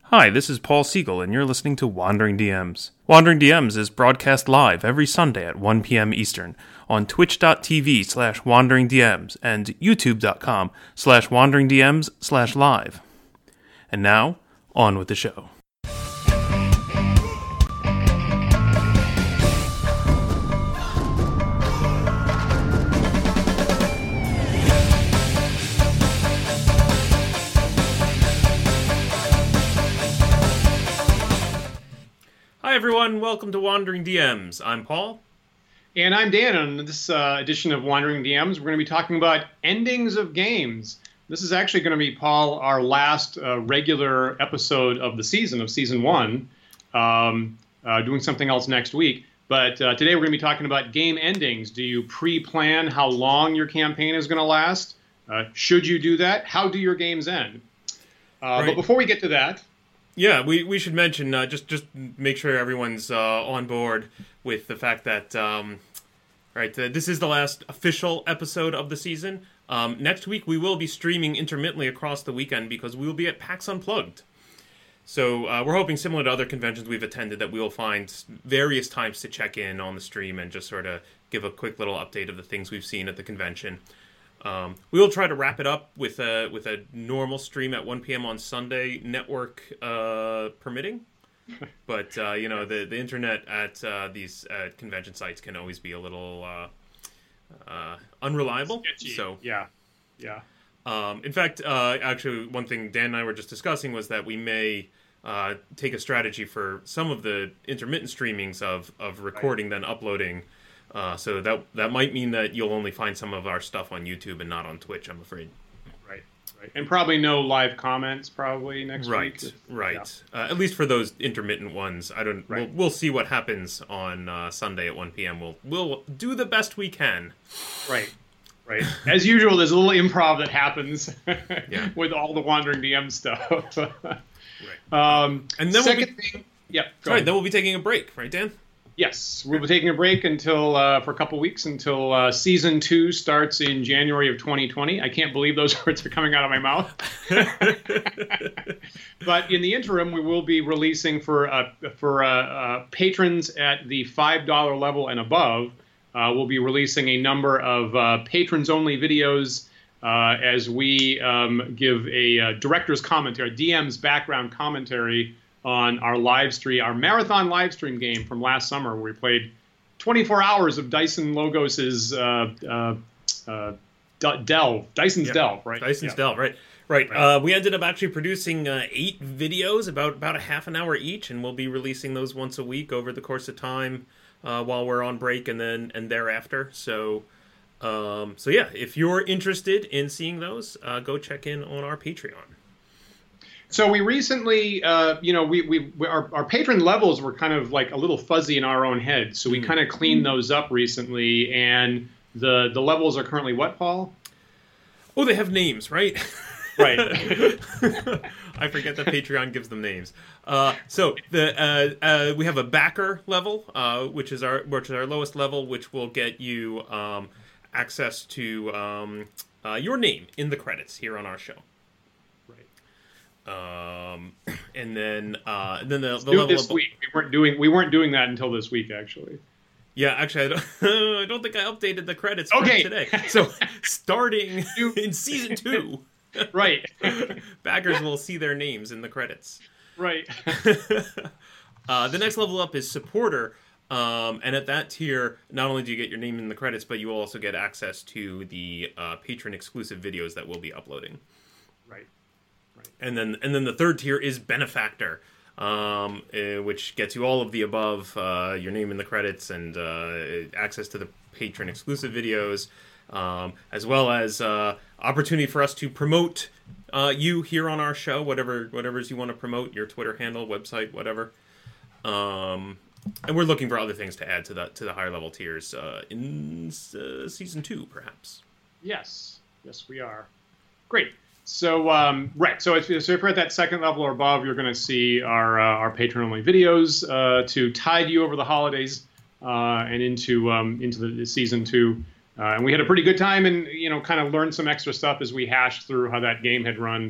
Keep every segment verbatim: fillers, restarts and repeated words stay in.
Hi, this is Paul Siegel, and you're listening to Wandering D Ms. Wandering D Ms is broadcast live every Sunday at one p.m. Eastern on twitch.tv slash wanderingdms and youtube.com slash wanderingdms slash live. And now, on with the show. Hi everyone, welcome to Wandering D Ms. I'm Paul. And I'm Dan. On this uh, edition of Wandering D Ms, we're going to be talking about endings of games. This is actually going to be, Paul, our last uh, regular episode of the season, of season one. Um, uh, doing something else next week. But uh, today we're going to be talking about game endings. Do you pre-plan how long your campaign is going to last? Uh, should you do that? How do your games end? Uh, right. But before we get to that... Yeah, we, we should mention, uh, just just make sure everyone's uh, on board with the fact that, um, right, uh, this is the last official episode of the season. Um, next week we will be streaming intermittently across the weekend because we will be at PAX Unplugged. So uh, we're hoping, similar to other conventions we've attended, that we will find various times to check in on the stream and just sort of give a quick little update of the things we've seen at the convention. Um, we will try to wrap it up with a with a normal stream at one p.m. on Sunday, network uh, permitting. But uh, you know, the the internet at uh, these uh, convention sites can always be a little uh, uh, unreliable. Sketchy. So yeah, yeah. Um, in fact, uh, actually, one thing Dan and I were just discussing was that we may uh, take a strategy for some of the intermittent streamings of of recording right. then uploading. Uh, so that that might mean that you'll only find some of our stuff on YouTube and not on Twitch, I'm afraid. Right, right. And probably no live comments probably next right, week. Right, right. Yeah. Uh, at least for those intermittent ones. I don't. Right. We'll, we'll see what happens on uh, Sunday at one p.m. We'll we'll do the best we can. Right, right. As usual, there's a little improv that happens yeah. with all the Wandering D M stuff. right. Um, and then second we'll be, thing, yeah. Go right, then we'll be taking a break, right, Dan? Yes, we'll be taking a break until uh, for a couple weeks until uh, season two starts in January of twenty twenty. I can't believe those words are coming out of my mouth. But in the interim, we will be releasing for uh, for uh, uh, patrons at the five dollar level and above. Uh, we'll be releasing a number of uh, patrons-only videos uh, as we um, give a uh, director's commentary, D M's background commentary on our live stream, our marathon live stream game from last summer, where we played twenty-four hours of Dyson Logos's uh, uh, uh, Delve, Dyson's yeah. Delve, right? Dyson's yeah. Delve, right? Right. right. Uh, we ended up actually producing uh, eight videos, about about a half an hour each, and we'll be releasing those once a week over the course of time uh, while we're on break and then and thereafter. So, um, so yeah, if you're interested in seeing those, uh, go check in on our Patreon. So we recently, uh, you know, we, we, we our, our patron levels were kind of like a little fuzzy in our own head. So we mm. kind of cleaned those up recently. And the the levels are currently what, Paul? Oh, they have names, right? Right. I forget that Patreon gives them names. Uh, so the uh, uh, we have a backer level, uh, which is our which is our lowest level, which will get you um, access to um, uh, your name in the credits here on our show. Um, and then, uh, and then the, the level this of, week we weren't doing we weren't doing that until this week, actually. Yeah, actually, I don't, I don't think I updated the credits okay. for today. So, starting in season two, right, backers will see their names in the credits. Right. uh, the next level up is supporter, um, and at that tier, not only do you get your name in the credits, but you will also get access to the uh, patron exclusive videos that we'll be uploading. Right. And then, and then the third tier is benefactor, um, uh, which gets you all of the above: uh, your name in the credits and uh, access to the patron exclusive videos, um, as well as uh, opportunity for us to promote uh, you here on our show, whatever whatever's you want to promote, your Twitter handle, website, whatever. Um, and we're looking for other things to add to the to the higher level tiers uh, in uh, season two, perhaps. Yes, yes, we are. Great. So, um, right, so if, so if you're at that second level or above, you're going to see our uh, our patron-only videos uh, to tide you over the holidays uh, and into um, into the season two. Uh, and we had a pretty good time and, you know, kind of learned some extra stuff as we hashed through how that game had run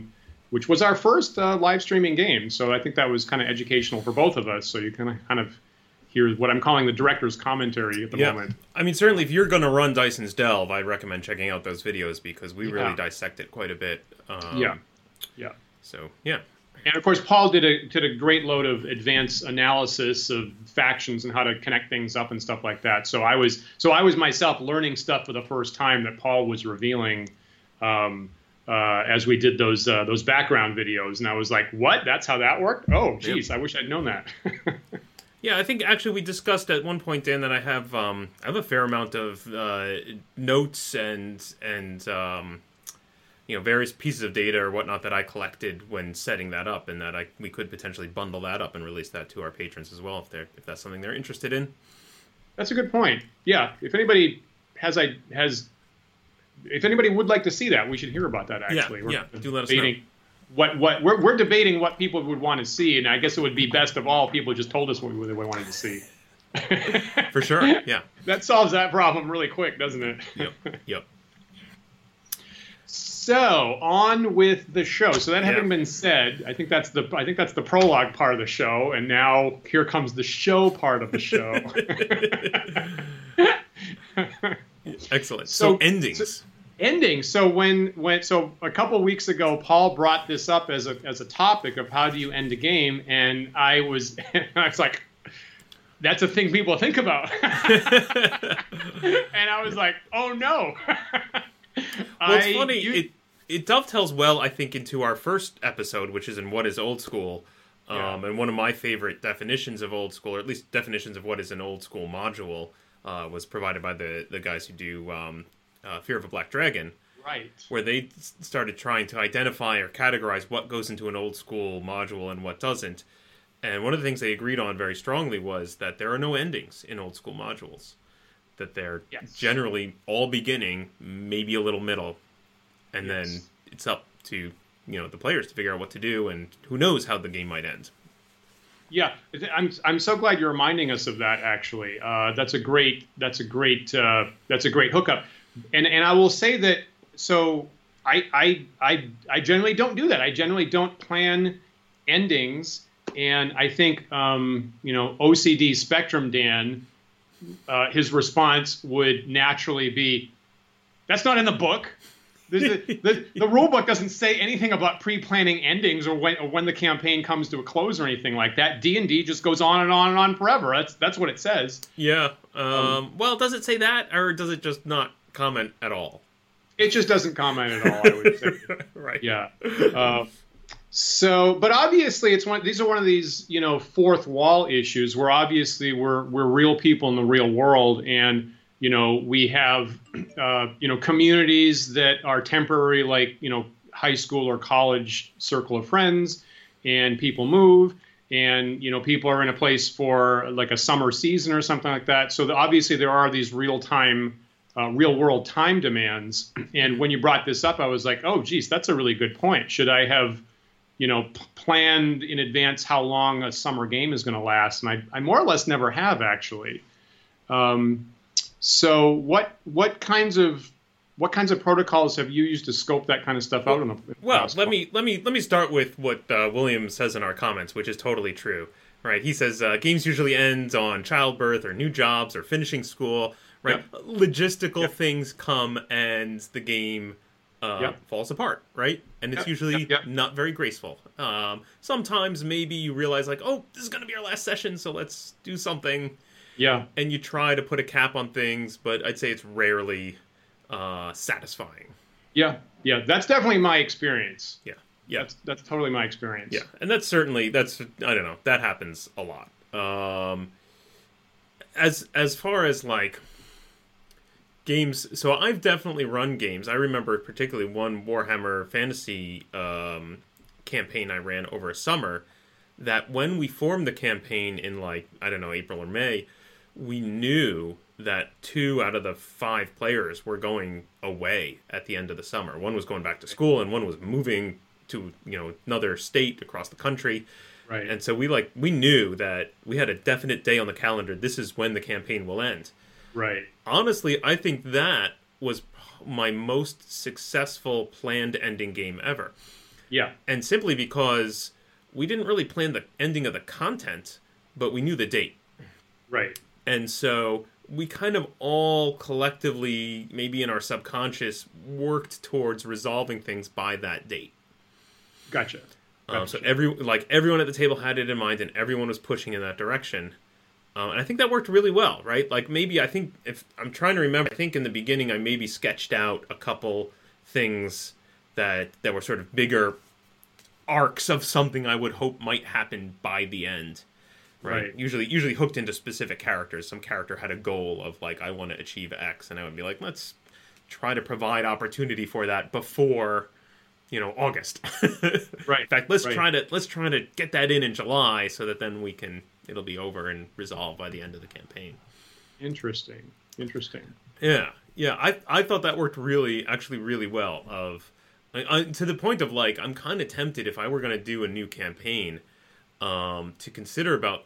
which was our first uh, live streaming game. So I think that was kind of educational for both of us. So you can kind of hear what I'm calling the director's commentary at the yeah. moment. I mean, certainly if you're going to run Dyson's Delve, I'd recommend checking out those videos because we really Yeah. dissect it quite a bit. Um, Yeah, yeah. So, yeah. And of course, Paul did a did a great load of advanced analysis of factions and how to connect things up and stuff like that. So I was so I was myself learning stuff for the first time that Paul was revealing um, uh, as we did those uh, those background videos, and I was like, "What? That's how that worked? Oh, geez, I wish I'd known that." Yeah, I think actually we discussed at one point, Dan, that I have um, I have a fair amount of uh, notes and and um, you know, various pieces of data or whatnot that I collected when setting that up, and that I we could potentially bundle that up and release that to our patrons as well if they're if that's something they're interested in. That's a good point. Yeah, if anybody has I has if anybody would like to see that, we should hear about that. Actually, Yeah, yeah. Do let us know. What what we're we're debating what people would want to see, and I guess it would be best of all people just told us what we they wanted to see. For sure. Yeah. That solves that problem really quick, doesn't it? Yep. Yep. So on with the show. So that Yeah. having been said, I think that's the I think that's the prologue part of the show, and now here comes the show part of the show. Excellent. So, So- endings. so- Ending. So when when so a couple weeks ago, Paul brought this up as a as a topic of how do you end a game, and I was I was like, that's a thing people think about, and I was like, oh no. Well, it's I- funny. you- it it dovetails well, I think, into our first episode, which is in What is Old School, um, Yeah. and one of my favorite definitions of old school, or at least definitions of what is an old school module, uh, was provided by the the guys who do um, uh, Fear of a Black Dragon, right. where they s- started trying to identify or categorize what goes into an old school module and what doesn't. And one of the things they agreed on very strongly was that there are no endings in old school modules. That they're Yes. generally all beginning, maybe a little middle, and Yes. then it's up to you know the players to figure out what to do, and who knows how the game might end. Yeah, I'm I'm so glad you're reminding us of that. Actually, uh, that's a great that's a great uh, that's a great hookup, and and I will say that. So I I I I generally don't do that. I generally don't plan endings, and I think um, you know O C D Spectrum Dan, uh, his response would naturally be, "That's not in the book." The, the, the rule book doesn't say anything about pre-planning endings or when or when the campaign comes to a close or anything like that. D and D just goes on and on and on forever. That's that's what it says. Yeah. Um, well, does it say that, or does it just not comment at all? It just doesn't comment at all, I would say. Right. Yeah. Uh, so, but obviously, it's one. These are one of these, you know, fourth wall issues where obviously we're we're real people in the real world, and you know we have uh, you know communities that are temporary, like you know high school or college circle of friends, and people move, and you know people are in a place for like a summer season or something like that. So the, obviously there are these real time. Uh, real world time demands. And when you brought this up, I was like, oh, geez, that's a really good point. Should I have, you know, p- planned in advance how long a summer game is going to last? And I, I more or less never have, actually. Um, so what what kinds of what kinds of protocols have you used to scope that kind of stuff out? In the, in the Well, past? let me let me let me start with what uh, William says in our comments, which is totally true. Right? He says uh, games usually end on childbirth or new jobs or finishing school. Right, Yep. logistical Yep. things come and the game uh, Yep. falls apart, right? And it's Yep. usually Yep. Yep. not very graceful. Um, sometimes maybe you realize like, oh, this is going to be our last session, so let's do something. Yeah. And you try to put a cap on things, but I'd say it's rarely uh, satisfying. Yeah. Yeah. That's definitely my experience. Yeah, yeah, That's that's totally my experience. yeah. And that's certainly that's I don't know that happens a lot. Um, as as far as like. Games, so I've definitely run games. I remember particularly one Warhammer Fantasy um, campaign I ran over a summer, that when we formed the campaign in like, I don't know, April or May, we knew that two out of the five players were going away at the end of the summer. One was going back to school and one was moving to, you know, another state across the country. Right. And so we like, we knew that we had a definite day on the calendar. This is when the campaign will end. Right. Honestly, I think that was my most successful planned ending game ever. Yeah. And simply because we didn't really plan the ending of the content, but we knew the date. Right. And so we kind of all collectively, maybe in our subconscious, worked towards resolving things by that date. Gotcha. gotcha. Um, so every like everyone at the table had it in mind, and everyone was pushing in that direction. Um, and I think that worked really well, right? Like maybe I think if I'm trying to remember, I think in the beginning I maybe sketched out a couple things that that were sort of bigger arcs of something I would hope might happen by the end. Right? Right. Usually usually hooked into specific characters. Some character had a goal of like, I want to achieve X, and I would be like, let's try to provide opportunity for that before, you know, August. Right. In fact, let's right. try to let's try to get that in in July so that then we can it'll be over and resolved by the end of the campaign. Interesting. Interesting. Yeah. Yeah, I I thought that worked really actually really well of I, I, to the point of like I'm kind of tempted if I were going to do a new campaign um to consider about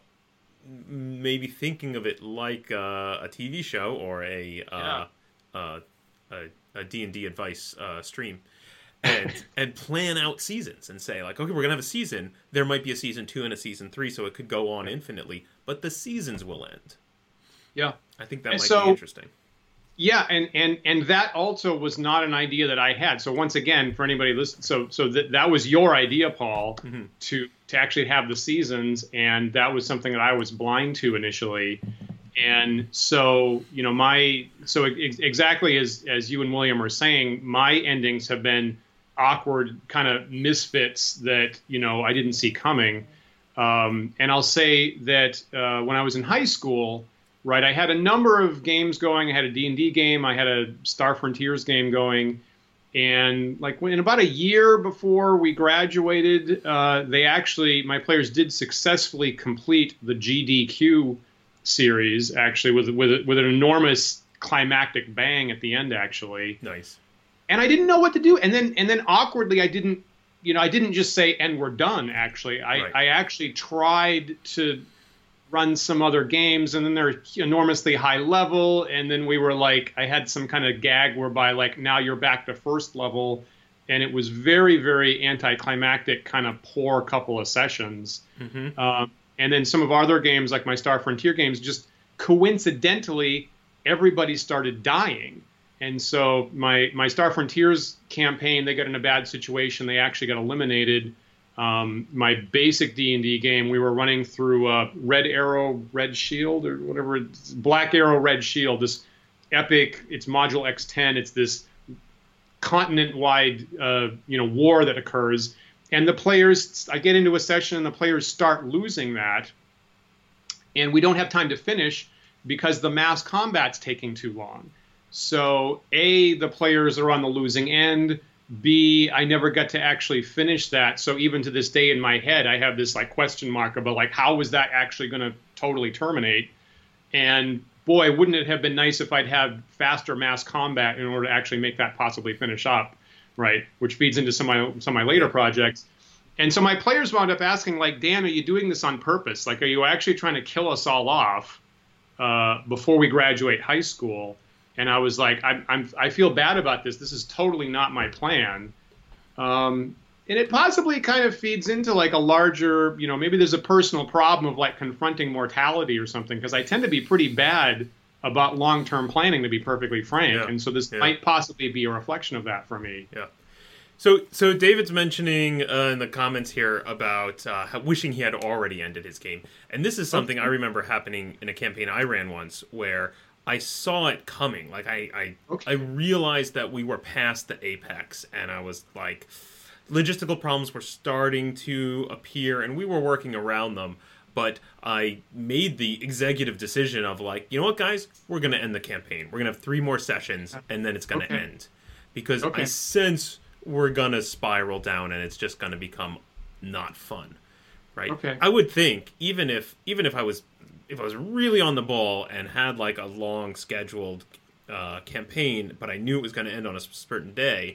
maybe thinking of it like uh, a T V show or a uh, yeah. uh, a, a D and D advice uh, stream, and and plan out seasons and say like, okay, we're gonna have a season. There might be a season two and a season three, so it could go on infinitely, but the seasons will end. Yeah, I think that and might so, be interesting. Yeah, and, and and that also was not an idea that I had. So once again, for anybody listening, so so that that was your idea, Paul, mm-hmm. to to actually have the seasons, and that was something that I was blind to initially. And so you know my so ex- exactly as as you and William are saying, my endings have been awkward kind of misfits that you know I didn't see coming. Um, and I'll say that uh, when I was in high school. Right, I had a number of games going. I had a D and D game. I had a Star Frontiers game going. And like in about a year before we graduated, uh, they actually, my players did successfully complete the G D Q series, actually, with, with, with an enormous climactic bang at the end, actually. Nice. And I didn't know what to do. And then, and then awkwardly, I didn't, you know, I didn't just say, and we're done, actually. I, right. I actually tried to run some other games, and then they're enormously high level, and then we were like, I had some kind of gag whereby like, now you're back to first level, and it was very, very anticlimactic, kind of poor couple of sessions. Mm-hmm. Um, and then some of our other games, like my Star Frontier games, just coincidentally, everybody started dying. And so my, my Star Frontiers campaign, they got in a bad situation. They actually got eliminated. Um, my basic D and D game, we were running through uh, Red Arrow, Red Shield, or whatever, it's Black Arrow, Red Shield, this epic, it's Module X ten, it's this continent-wide, uh, you know, war that occurs, and the players, I get into a session and the players start losing that, and we don't have time to finish because the mass combat's taking too long. So, A, the players are on the losing end, B, I never got to actually finish that. So even to this day in my head, I have this like question mark about like, how was that actually going to totally terminate? And boy, wouldn't it have been nice if I'd had faster mass combat in order to actually make that possibly finish up, right? Which feeds into some of my, some of my later projects. And so my players wound up asking like, Dan, are you doing this on purpose? Like, are you actually trying to kill us all off uh, before we graduate high school? And I was like, I'm, I'm, I feel bad about this. This is totally not my plan. Um, and it possibly kind of feeds into like a larger, you know, maybe there's a personal problem of like confronting mortality or something, because I tend to be pretty bad about long-term planning, to be perfectly frank. Yeah. And so this yeah. might possibly be a reflection of that for me. Yeah. So, so David's mentioning uh, in the comments here about uh, how, wishing he had already ended his game. And this is something I remember happening in a campaign I ran once where I saw it coming. Like I, I, okay. I realized that we were past the apex, and I was like, logistical problems were starting to appear, and we were working around them. But I made the executive decision of like, you know what, guys, we're going to end the campaign. We're going to have three more sessions, and then it's going to okay. end, because okay. I sense we're going to spiral down, and it's just going to become not fun, right? Okay. I would think even if even if I was. If I was really on the ball and had like a long scheduled uh, campaign, but I knew it was going to end on a certain day,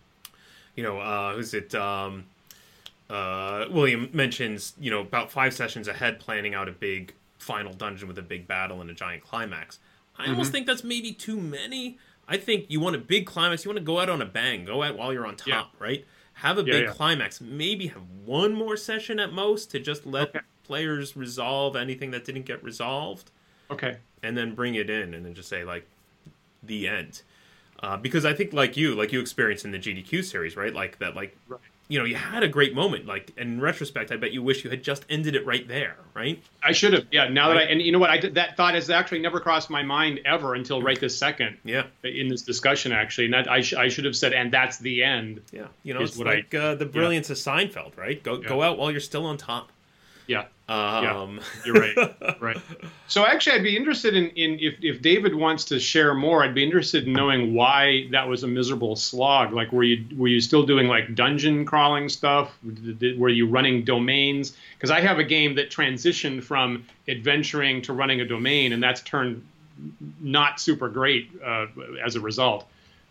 you know, uh, who's it? Um, uh, William mentions, you know, about five sessions ahead, planning out a big final dungeon with a big battle and a giant climax. I mm-hmm. almost think that's maybe too many. I think you want a big climax. You want to go out on a bang. Go out while you're on top, yeah. right? have a Yeah, big yeah. climax, maybe have one more session at most to just let Okay. players resolve anything that didn't get resolved, Okay. and then bring it in and then just say, like, the end. Uh, because I think, like you, like you experienced in the G D Q series, right? Like that, like, Right. you know, you had a great moment. Like, in retrospect, I bet you wish you had just ended it right there, right? I should have. Yeah. Now that I Right. and you know what I did, that thought has actually never crossed my mind ever until right this second. Yeah. In this discussion, actually, and that I, sh- I should have said, and that's the end. Yeah. You know, Is it's what like uh, the brilliance of Seinfeld, right? Go go out while you're still on top. Yeah. Um, Yeah, you're right. Right. So actually, I'd be interested in, in if, if David wants to share more. I'd be interested in knowing why that was a miserable slog. Like, were you were you still doing like dungeon crawling stuff? Did- did- Were you running domains? Because I have a game that transitioned from adventuring to running a domain, and that's turned not super great uh, as a result.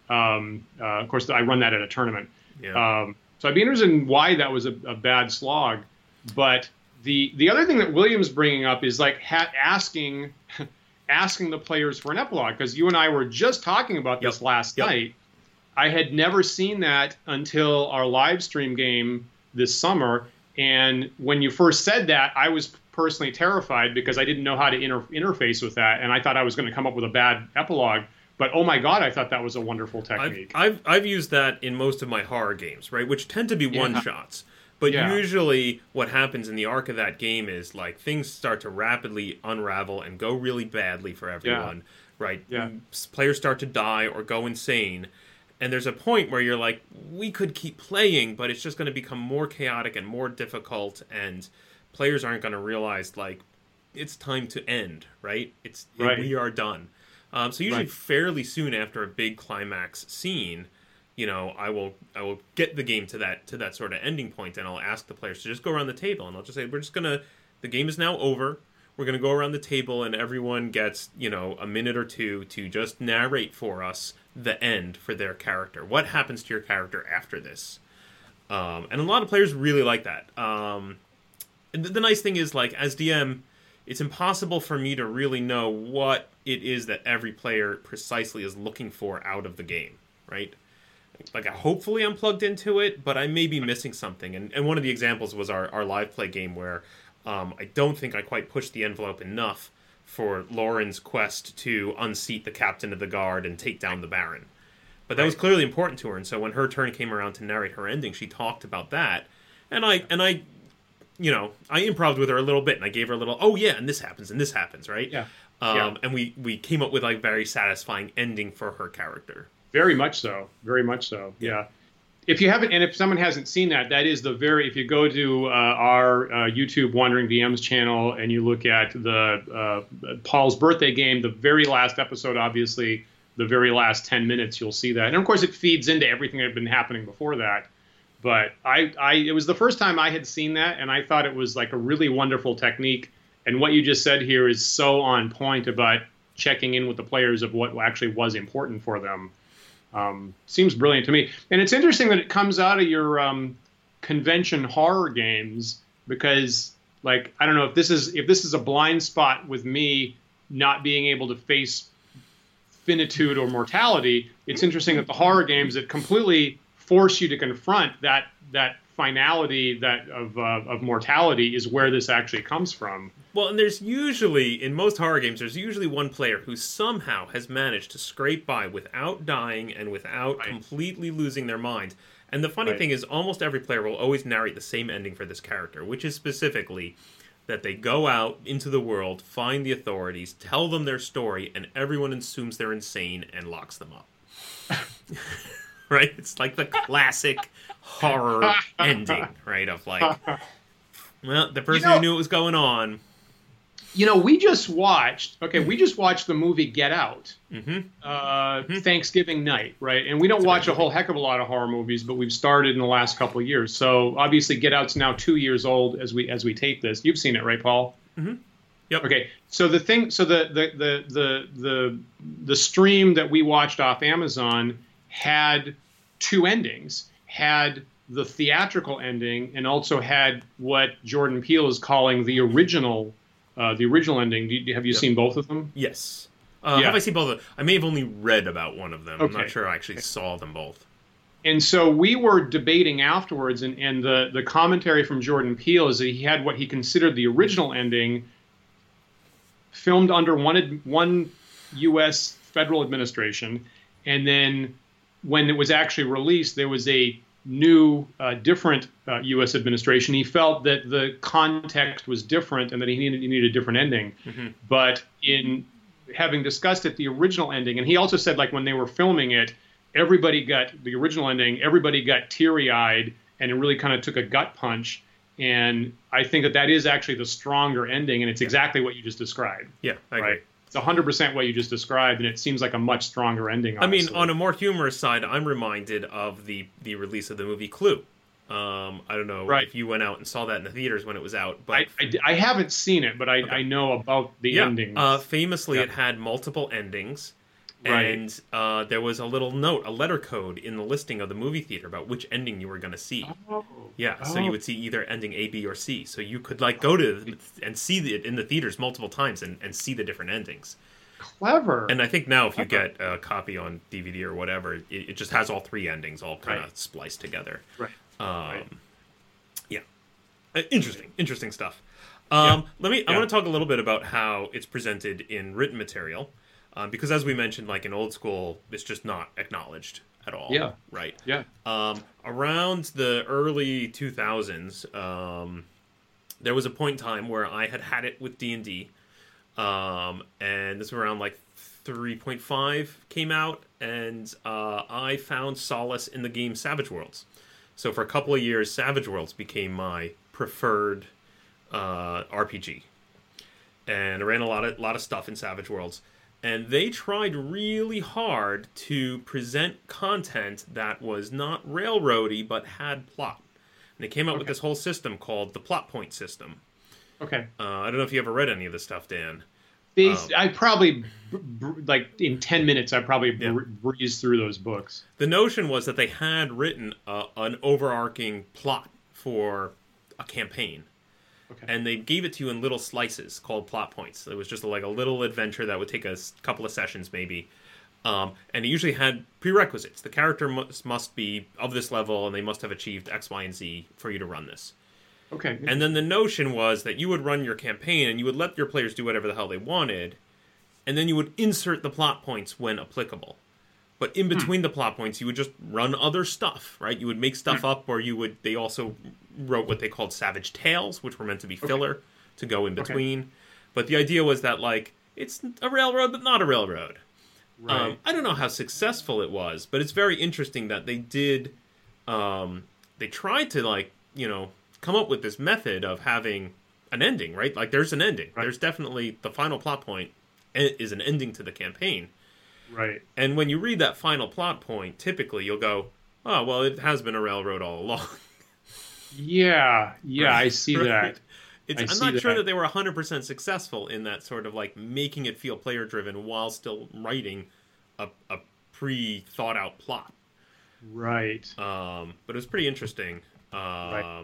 Um, uh, of course, I run that at a tournament. Yeah. Um, so I'd be interested in why that was a, a bad slog. But the the other thing that William's bringing up is like ha- asking asking the players for an epilogue, because you and I were just talking about this Yep. last Yep. night. I had never seen that until our live stream game this summer. And when you first said that, I was personally terrified because I didn't know how to inter- interface with that. And I thought I was going to come up with a bad epilogue. But oh my God, I thought that was a wonderful I've, technique. I've I've used that in most of my horror games, right? Which tend to be Yeah. one shots. But Yeah. usually what happens in the arc of that game is like things start to rapidly unravel and go really badly for everyone, right? Yeah. S- Players start to die or go insane. And there's a point where you're like, we could keep playing, but it's just going to become more chaotic and more difficult, and players aren't going to realize, like, it's time to end, right? It's Right. we are done. Um, so usually Right. fairly soon after a big climax scene, you know, I will I will get the game to that to that sort of ending point, and I'll ask the players to just go around the table, and I'll just say, we're just gonna, the game is now over. We're gonna go around the table, and everyone gets, you know, a minute or two to just narrate for us the end for their character. What happens to your character after this? Um, and a lot of players really like that. Um, and the, the nice thing is, like, as D M, it's impossible for me to really know what it is that every player precisely is looking for out of the game, right? Like, hopefully I'm plugged into it, but I may be missing something. And, and one of the examples was our, our live play game where um, I don't think I quite pushed the envelope enough for Lauren's quest to unseat the captain of the guard and take down the Baron. But that was clearly important to her, and so when her turn came around to narrate her ending, she talked about that. And I, and I, you know, I improvised with her a little bit, and I gave her a little, oh yeah, and this happens, and this happens, right? Yeah. Um, Yeah. And we, we came up with like very satisfying ending for her character. Very much so. Very much so. Yeah. If you haven't, and if someone hasn't seen that, that is the very, if you go to uh, our uh, YouTube Wandering D Ms channel and you look at the uh, Paul's birthday game, the very last episode, obviously, the very last ten minutes, you'll see that. And of course, it feeds into everything that had been happening before that. But I, I, it was the first time I had seen that, and I thought it was like a really wonderful technique. And what you just said here is so on point about checking in with the players of what actually was important for them. Um, seems brilliant to me. And it's interesting that it comes out of your um, convention horror games, because, like, I don't know if this is if this is a blind spot with me not being able to face finitude or mortality. It's interesting that the horror games that completely force you to confront that that finality that of uh, of mortality is where this actually comes from. Well, and there's usually, in most horror games, there's usually one player who somehow has managed to scrape by without dying and without Right. completely losing their mind. And the funny Right. thing is, almost every player will always narrate the same ending for this character, which is specifically that they go out into the world, find the authorities, tell them their story, and everyone assumes they're insane and locks them up. Right? It's like the classic horror ending, right? Of like, well, the person know- who knew what was going on. You know, we just watched. Okay, we just watched the movie Get Out. Mm-hmm. uh, Thanksgiving night, right? And we don't watch a great whole heck of a lot of horror movies, but we've started in the last couple of years. So obviously, Get Out's now two years old as we as we tape this. You've seen it, right, Paul? Mm-hmm. Yep. Okay. So the thing, so the the the the the the stream that we watched off Amazon had two endings. Had the theatrical ending, and also had what Jordan Peele is calling the original. Uh, the original ending. Do you, have you Yep. seen both of them? Yes. Uh, Yeah. Have I seen both of them? I may have only read about one of them. I'm Okay. not sure I actually saw them both. And so we were debating afterwards, and, and the, the commentary from Jordan Peele is that he had what he considered the original ending filmed under one, one U S federal administration, and then when it was actually released, there was a new, uh, different uh, U S administration. He felt that the context was different and that he needed, he needed a different ending. Mm-hmm. But in having discussed it, the original ending, and he also said, like, when they were filming it, everybody got the original ending, everybody got teary-eyed, and it really kind of took a gut punch. And I think that that is actually the stronger ending, and it's exactly what you just described. Yeah, I agree. Right? It's one hundred percent what you just described, and it seems like a much stronger ending, honestly. I mean, on a more humorous side, I'm reminded of the, the release of the movie Clue. Um, I don't know right. if you went out and saw that in the theaters when it was out. But I, I, I haven't seen it, but I, okay. I know about the yeah. endings. Uh, famously, yeah. it had multiple endings. Right. And uh, there was a little note, a letter code in the listing of the movie theater about which ending you were going to see. Oh. Yeah, oh. so you would see either ending A, B, or C. So you could like go to and see it in the theaters multiple times and, and see the different endings. Clever. And I think now if you get a copy on D V D or whatever, it, it just has all three endings all kind of right. spliced together. Right. Um, right. Yeah. Uh, interesting. Interesting stuff. Um, yeah. Let me. I yeah. want to talk a little bit about how it's presented in written material. Um, because as we mentioned, like in old school, it's just not acknowledged at all. Yeah. Right. Yeah. Um, around the early two thousands, um, there was a point in time where I had had it with D and D, um, and this was around like three point five came out, and uh, I found solace in the game Savage Worlds. So for a couple of years, Savage Worlds became my preferred uh, R P G, and I ran a lot of lot of stuff in Savage Worlds. And they tried really hard to present content that was not railroady, but had plot. And they came out okay. with this whole system called the Plot Point System. Okay. Uh, I don't know if you ever read any of this stuff, Dan. They, um, I probably, like, in ten minutes, I probably yeah. breezed through those books. The notion was that they had written uh, an overarching plot for a campaign. Okay. And they gave it to you in little slices called plot points. It was just like a little adventure that would take a couple of sessions maybe. Um, and it usually had prerequisites. The character must, must be of this level, and they must have achieved X, Y, and Z for you to run this. Okay. And then the notion was that you would run your campaign, and you would let your players do whatever the hell they wanted, and then you would insert the plot points when applicable. But in between hmm. the plot points, you would just run other stuff, right? You would make stuff hmm. up, or you would. They also wrote what they called Savage Tales, which were meant to be filler okay. to go in between. Okay. But the idea was that, like, it's a railroad, but not a railroad. Right. Um, I don't know how successful it was, but it's very interesting that they did. Um, they tried to, like, you know, come up with this method of having an ending, right? Like, there's an ending. Right. There's definitely the final plot point is an ending to the campaign. Right. And when you read that final plot point, typically you'll go, oh, well, it has been a railroad all along. Yeah, yeah, right? I see right? that. It's, I I'm see not that. sure that they were one hundred percent successful in that sort of like making it feel player-driven while still writing a, a pre-thought-out plot. Right. Um, but it was pretty interesting. Um, right.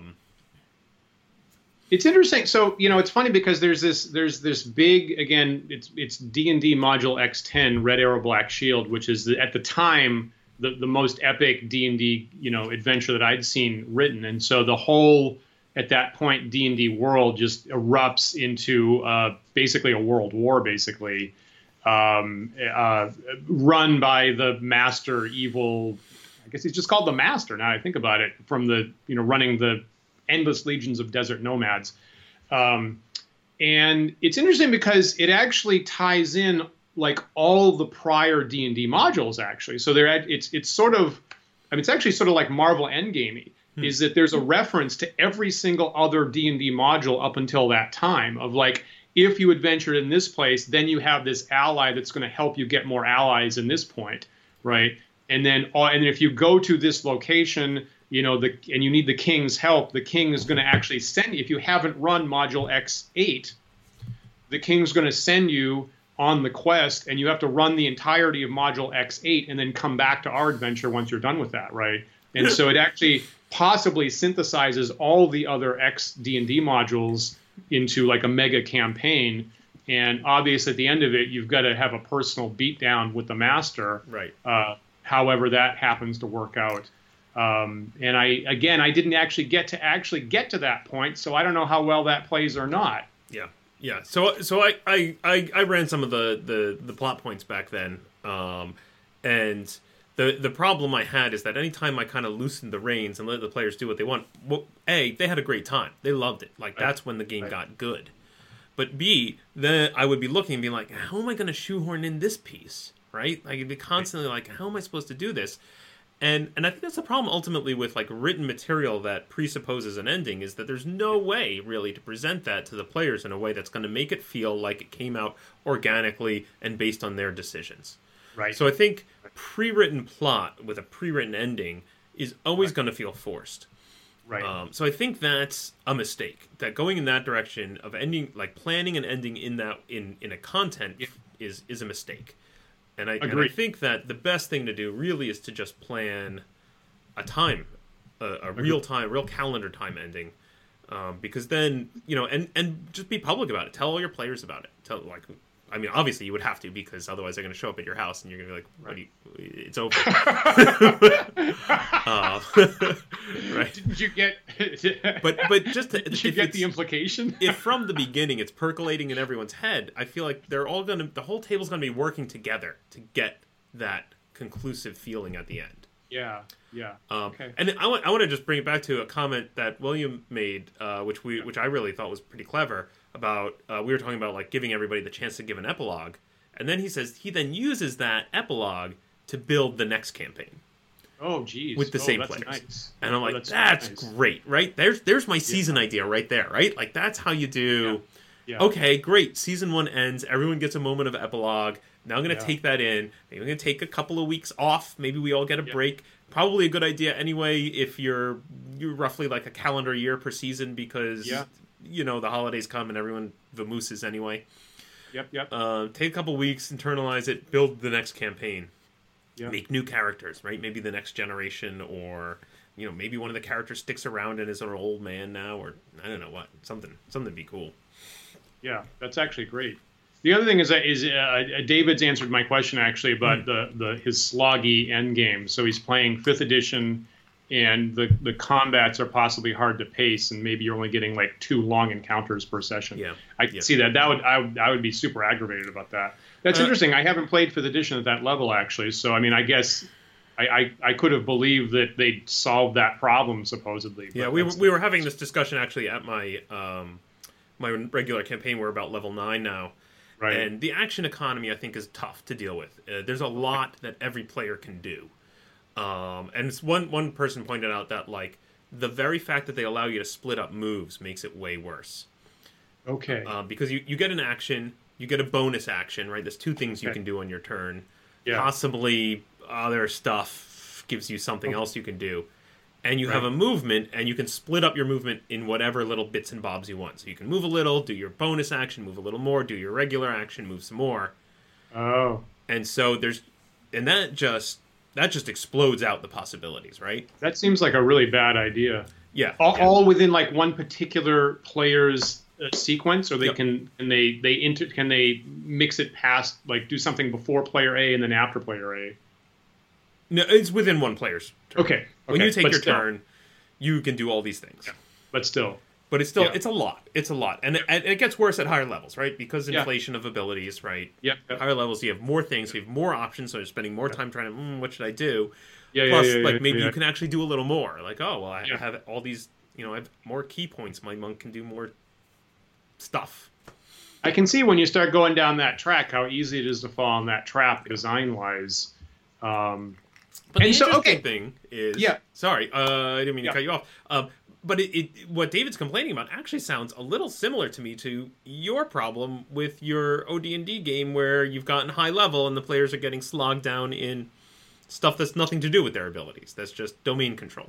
It's interesting. So, you know, it's funny because there's this there's this big, again, it's it's D and D Module X ten, Red Arrow Black Shield, which is the, at the time the, the most epic D and D, you know, adventure that I'd seen written. And so the whole, at that point, D and D world just erupts into uh, basically a world war, basically, um, uh, run by the master evil. I guess he's just called the Master now I think about it, from the, you know, running the endless legions of desert nomads. Um, and it's interesting because it actually ties in like all the prior D and D modules, actually. So there, it's it's sort of, I mean, it's actually sort of like Marvel Endgame-y, hmm. is that there's a reference to every single other D and D module up until that time of like, if you adventured in this place, then you have this ally that's going to help you get more allies in this point, right? And then, uh, and if you go to this location, you know, the and you need the king's help, the king is going to actually send you. If you haven't run Module X eight, the king's going to send you on the quest, and you have to run the entirety of Module X eight and then come back to our adventure once you're done with that, right? And so it actually possibly synthesizes all the other X D and D modules into like a mega campaign. And obviously at the end of it, you've got to have a personal beatdown with the master. Right. Uh, however that happens to work out. Um, and I again, I didn't actually get to actually get to that point, so I don't know how well that plays or not. Yeah, yeah. So so I I, I, I ran some of the, the, the plot points back then, um, and the the problem I had is that anytime I kind of loosened the reins and let the players do what they want, well, A, they had a great time, they loved it. Like Right. that's when the game Right. got good. But B, then I would be looking and being like, how am I going to shoehorn in this piece, right? Like, I'd be constantly like, how am I supposed to do this? And and I think that's the problem ultimately with like written material that presupposes an ending is that there's no way really to present that to the players in a way that's going to make it feel like it came out organically and based on their decisions. Right. So I think pre-written plot with a pre-written ending is always Right. going to feel forced. Right. Um, so I think that's a mistake. That going in that direction of ending, like planning and ending in that in, in a content Yeah. is is a mistake. And I, and I Agreed. think that the best thing to do really is to just plan a time, a, a real time, real calendar time ending, um, because then you know, and and just be public about it. Tell all your players about it. Tell like. I mean, obviously you would have to because otherwise they're going to show up at your house and you're going to be like, "What do you, it's over." uh, right? Did you get? But but just to, Did you if get it's- the implication? if from the beginning it's percolating in everyone's head, I feel like they're all going to, the whole table's going to be working together to get that conclusive feeling at the end. Yeah. Yeah. Um, Okay. And I want I want to just bring it back to a comment that William made, uh, which we which I really thought was pretty clever about. Uh, we were talking about like giving everybody the chance to give an epilogue, and then he says he then uses that epilogue to build the next campaign Oh, geez. with the oh, same that's players. Nice. And I'm Oh, like, that's, that's, nice. great, right? There's there's my season idea right there, right? Like that's how you do. Yeah. Okay, great. Season one ends. Everyone gets a moment of epilogue. Now I'm going to Yeah. take that in. Maybe I'm going to take a couple of weeks off. Maybe we all get a Yeah. break. Probably a good idea anyway if you're you're roughly like a calendar year per season because Yeah. you know the holidays come and everyone vamooses anyway. Yep. Yep. Uh, take a couple weeks, internalize it, build the next campaign. Yeah. Make new characters, right? Maybe the next generation, or you know, maybe one of the characters sticks around and is an old man now, or I don't know what. Something, something to be cool. Yeah, that's actually great. The other thing is that is uh, David's answered my question actually about Mm. the, the his sloggy end game. So he's playing fifth edition, and the the combats are possibly hard to pace, and maybe you're only getting like two long encounters per session. Yeah, I can yeah. see that. That would I would I would be super aggravated about that. That's Uh, interesting. I haven't played fifth edition at that level actually. So I mean, I guess. I, I, I could have believed that they'd solved that problem supposedly. but Yeah, we were, that's- we were having this discussion actually at my um, my regular campaign. We're about level nine now. right. And the action economy, I think, is tough to deal with. Uh, there's a lot that every player can do. Um, and it's one one person pointed out that like the very fact that they allow you to split up moves makes it way worse. Okay. Um, because you, you get an action, you get a bonus action, right? There's two things you Okay. can do on your turn. Yeah. Possibly other stuff gives you something Okay. else you can do. And you Right. have a movement, and you can split up your movement in whatever little bits and bobs you want. So you can move a little, do your bonus action, move a little more, do your regular action, move some more. Oh. And so there's, and that just that just explodes out the possibilities, right? That seems like a really bad idea. Yeah. All, yeah. all within like one particular player's uh, sequence, or they Yep. can can they they inter, can they mix it past, like do something before player A and then after player A. No, it's within one player's turn. Okay. When okay, you take but your still, turn, you can do all these things. but still, But it's still Yeah. it's a lot. It's a lot, and it, and it gets worse at higher levels, right? Because Yeah. inflation of abilities, right? yeah, yeah, Higher levels, you have more things, you have more options, so you're spending more time trying to, mm, what should I do? yeah, Plus, yeah, yeah, like yeah, maybe yeah. you can actually do a little more. Like, oh well, I Yeah. have all these, you know, I have more key points. My monk can do more stuff. I can see when you start going down that track how easy it is to fall in that trap design wise. Um, But And the so, interesting okay. thing is, Yeah. sorry, uh, I didn't mean to Yeah. cut you off. Um, but it, it, what David's complaining about actually sounds a little similar to me to your problem with your O D and D game, where you've gotten high level and the players are getting slogged down in stuff that's nothing to do with their abilities. That's just domain control.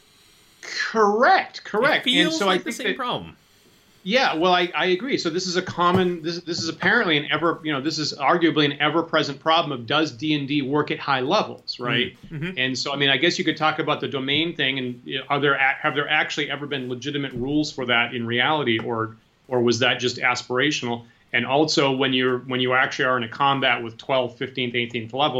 correct, correct. It feels and so like I the think same that, problem. Yeah, well, I, I agree. So this is a common, this, this is apparently an ever, you know, this is arguably an ever-present problem of does D and D work at high levels, right? Mhm. And so, I mean, I guess you could talk about the domain thing, and you know, are there a- have there actually ever been legitimate rules for that in reality, or or was that just aspirational? And also, when you're when you actually are in a combat with twelfth, fifteenth, eighteenth level,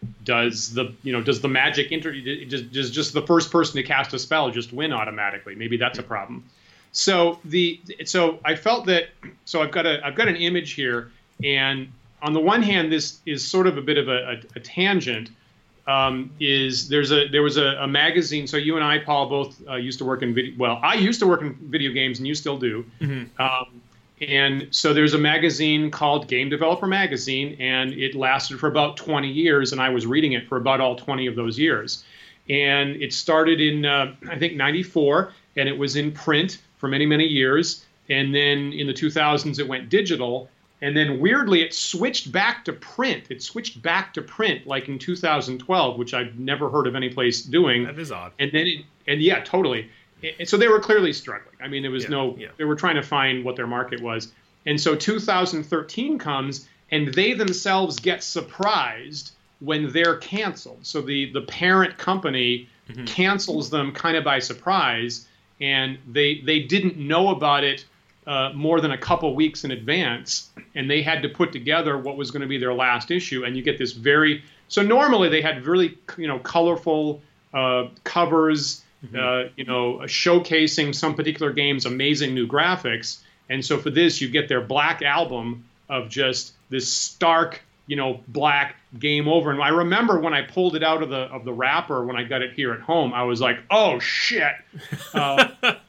Does the you know does the magic inter does, does just the first person to cast a spell just win automatically? Maybe that's a problem. So the so I felt that so I've got a I've got an image here, and on the one hand, this is sort of a bit of a, a, a tangent. Um, is there's a there was a, a magazine. So you and I, Paul, both uh, used to work in video. Well, I used to work in video games, and you still do. Mm-hmm. Um, And so there's a magazine called Game Developer Magazine, and it lasted for about twenty years, and I was reading it for about all twenty of those years. And it started in, uh, I think, ninety-four, and it was in print for many, many years. And then in the two thousands, it went digital. And then weirdly, it switched back to print. It switched back to print like in two thousand twelve, which I've never heard of any place doing. That is odd. And then, it, and yeah, totally. And so they were clearly struggling. I mean, there was yeah, no, yeah. they were trying to find what their market was. And so two thousand thirteen comes, and they themselves get surprised when they're canceled. So the, the parent company mm-hmm. cancels them kind of by surprise, and they they didn't know about it uh, more than a couple weeks in advance, and they had to put together what was going to be their last issue. And you get this very, so normally they had really, you know, colorful uh, covers, Mm-hmm. Uh, you know, showcasing some particular game's amazing new graphics. And so for this, you get their black album of just this stark, you know, black game over. And I remember when I pulled it out of the of the wrapper when I got it here at home, I was like, oh, shit. Uh,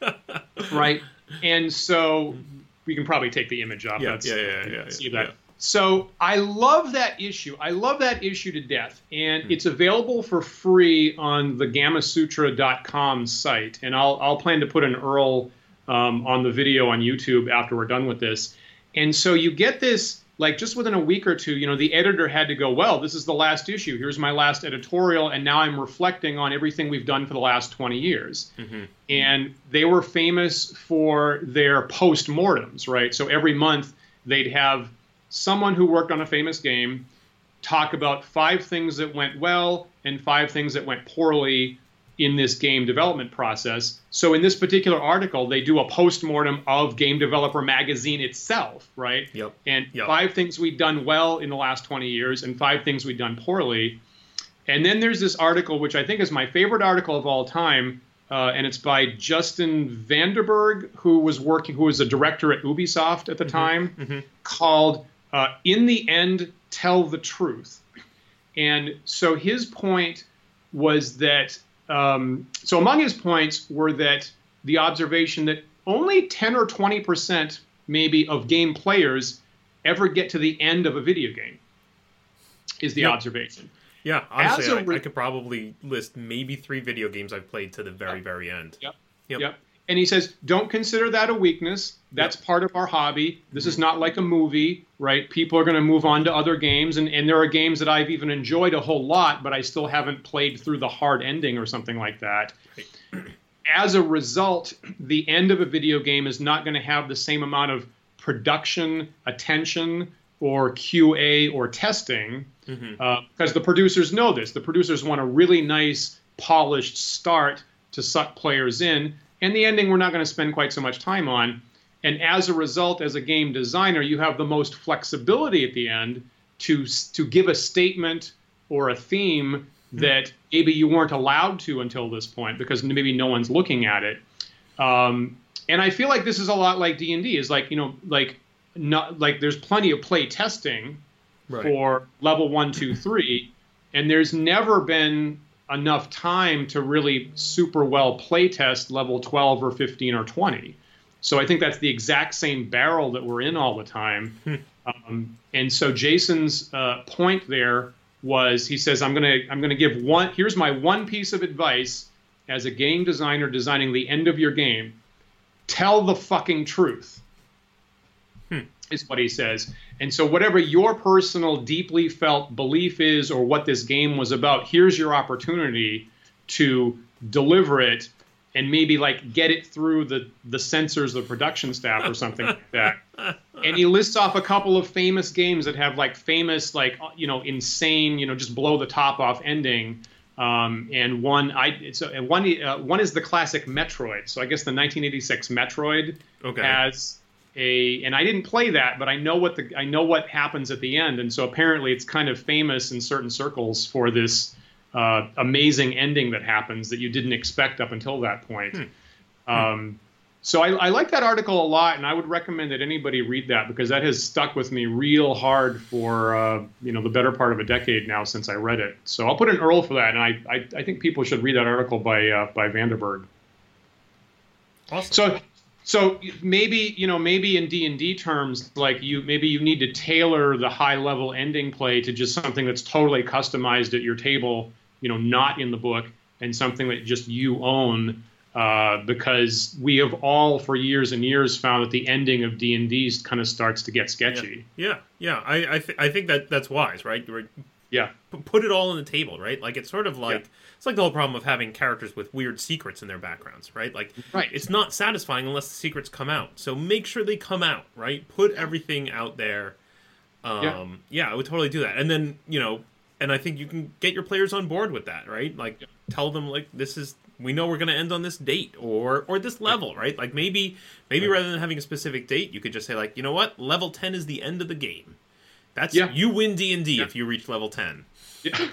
right. And so we can probably take the image off. Yeah, That's, yeah, yeah, yeah, see yeah, that. yeah. So I love that issue. I love that issue to death. And mm. it's available for free on the gamma sutra dot com site. And I'll, I'll plan to put an U R L um, on the video on YouTube after we're done with this. And so you get this, like just within a week or two, you know, the editor had to go, well, this is the last issue. Here's my last editorial. And now I'm reflecting on everything we've done for the last twenty years. Mm-hmm. And they were famous for their post-mortems, right? So every month they'd have someone who worked on a famous game talk about five things that went well and five things that went poorly in this game development process. So in this particular article, they do a postmortem of Game Developer Magazine itself, right? Yep. And yep. five things we've done well in the last twenty years and five things we've done poorly. And then there's this article, which I think is my favorite article of all time, uh, and it's by Justin Vanderberg, who was working, who was a director at Ubisoft at the mm-hmm. time, mm-hmm. called Uh, In the End, Tell the Truth. And so his point was that, um, so among his points were that the observation that only ten or twenty percent maybe of game players ever get to the end of a video game is the yep. observation. Yeah, honestly, I, re- I could probably list maybe three video games I've played to the very, yep. very end. Yep. Yep. Yep. And he says, don't consider that a weakness. That's yep. part of our hobby. This mm-hmm. is not like a movie, right? People are going to move on to other games. And, and there are games that I've even enjoyed a whole lot, but I still haven't played through the hard ending or something like that. Right. As a result, the end of a video game is not going to have the same amount of production, attention, or Q A or testing, mm-hmm. uh, because the producers know this. The producers want a really nice, polished start to suck players in. And the ending we're not going to spend quite so much time on. And as a result, as a game designer, you have the most flexibility at the end to to give a statement or a theme mm-hmm. that maybe you weren't allowed to until this point because maybe no one's looking at it. Um, and I feel like this is a lot like D and D. Is like, you know, like not like there's plenty of play testing right. for level one, two, three, and there's never been enough time to really super well play test level twelve or fifteen or twenty. So I think that's the exact same barrel that we're in all the time. um, and so Jason's uh, point there was, he says, I'm gonna I'm gonna give one. Here's my one piece of advice as a game designer designing the end of your game. Tell the fucking truth. Hmm. Is what he says. And so whatever your personal deeply felt belief is or what this game was about, here's your opportunity to deliver it and maybe like get it through the, the censors, the production staff or something like that. And he lists off a couple of famous games that have like famous, like, you know, insane, you know, just blow the top off ending. Um, and one, I, it's a, one, uh, one is the classic Metroid. So I guess the nineteen eighty-six Metroid okay. has a, and I didn't play that, but I know what the I know what happens at the end, and so apparently it's kind of famous in certain circles for this uh, amazing ending that happens that you didn't expect up until that point. Hmm. Um, so I, I like that article a lot, and I would recommend that anybody read that because that has stuck with me real hard for uh, you know the better part of a decade now since I read it. So I'll put an U R L for that, and I I, I think people should read that article by uh, by Vanderberg. Awesome. So. So maybe, you know, maybe in D and D terms, like you, maybe you need to tailor the high level ending play to just something that's totally customized at your table, you know, not in the book, and something that just you own, uh, because we have all for years and years found that the ending of D and D kind of starts to get sketchy. Yeah, yeah, yeah. I I, th- I think that that's wise, right? Yeah. Put it all on the table, right? Like it's sort of like yeah. it's like the whole problem of having characters with weird secrets in their backgrounds, right? Like right. it's not satisfying unless the secrets come out. So make sure they come out, right? Put everything out there. Um, yeah. yeah, I would totally do that. And then, you know, and I think you can get your players on board with that, right? Like yeah. tell them like this is we know we're going to end on this date or or this level, right? Like maybe maybe right. rather than having a specific date, you could just say like, you know what? Level ten is the end of the game. That's yeah. you win D and D yeah. if you reach level ten. Yeah.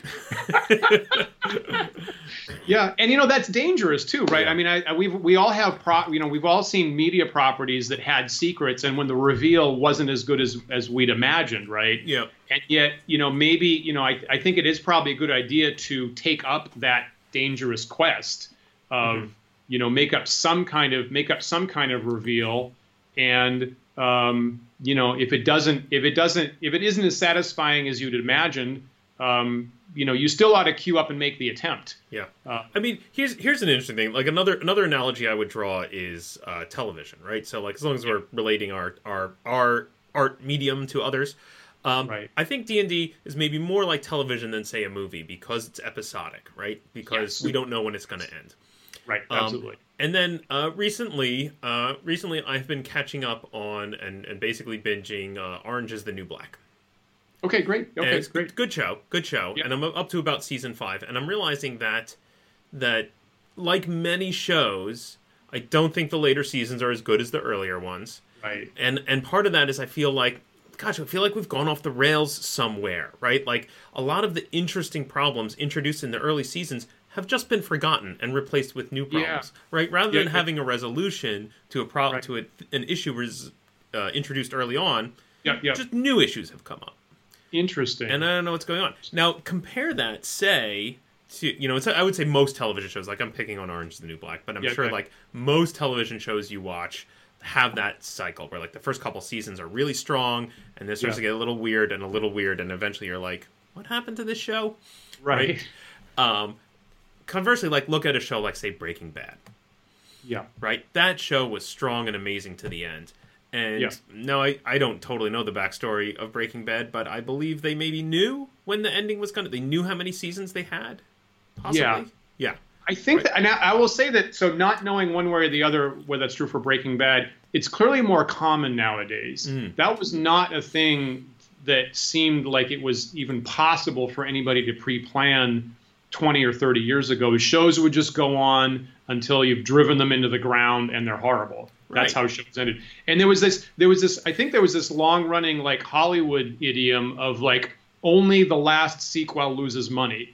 yeah, and you know that's dangerous too, right? Yeah. I mean, I, we we all have pro, you know, we've all seen media properties that had secrets, and when the reveal wasn't as good as as we'd imagined, right? Yeah. And yet, you know, maybe you know, I I think it is probably a good idea to take up that dangerous quest of mm-hmm. you know make up some kind of make up some kind of reveal, and um, you know if it doesn't if it doesn't if it isn't as satisfying as you'd imagined. Um, you know, you still ought to queue up and make the attempt. Yeah, uh, I mean, here's here's an interesting thing. Like another another analogy I would draw is uh, television, right? So, like, as long as we're relating our our our art medium to others, um, right. I think D and D is maybe more like television than say a movie because it's episodic, right? Because yes. we don't know when it's going to end. Right. Absolutely. Um, and then uh, recently, uh, recently I've been catching up on and and basically binging uh, Orange Is the New Black. Okay, great. Okay, it's great. Good show, good show. Yeah. And I'm up to about season five, and I'm realizing that that like many shows, I don't think the later seasons are as good as the earlier ones. Right. And and part of that is I feel like, gosh, I feel like we've gone off the rails somewhere, right? Like a lot of the interesting problems introduced in the early seasons have just been forgotten and replaced with new problems, yeah. right? Rather yeah, than yeah. having a resolution to a problem right. to a, an issue res, uh, introduced early on, yeah, yeah. just new issues have come up. Interesting. And I don't know what's going on. Now, compare that, say, to, you know, it's, I would say most television shows, like I'm picking on Orange is the New Black, but I'm yeah, sure okay. like most television shows you watch have that cycle where like the first couple seasons are really strong and this starts yeah. to get a little weird and a little weird and eventually you're like, what happened to this show? Right. right? Um, conversely, like look at a show like, say, Breaking Bad. Yeah. Right? That show was strong and amazing to the end. And yeah. no, I, I don't totally know the backstory of Breaking Bad, but I believe they maybe knew when the ending was going to... They knew how many seasons they had, possibly? Yeah. Yeah. I think right. that, and I, I will say that, so not knowing one way or the other whether that's true for Breaking Bad, it's clearly more common nowadays. Mm. That was not a thing that seemed like it was even possible for anybody to pre-plan twenty or thirty years ago. Shows would just go on until you've driven them into the ground and they're horrible. That's right. how shows ended. And there was this, there was this, I think there was this long running like Hollywood idiom of like only the last sequel loses money.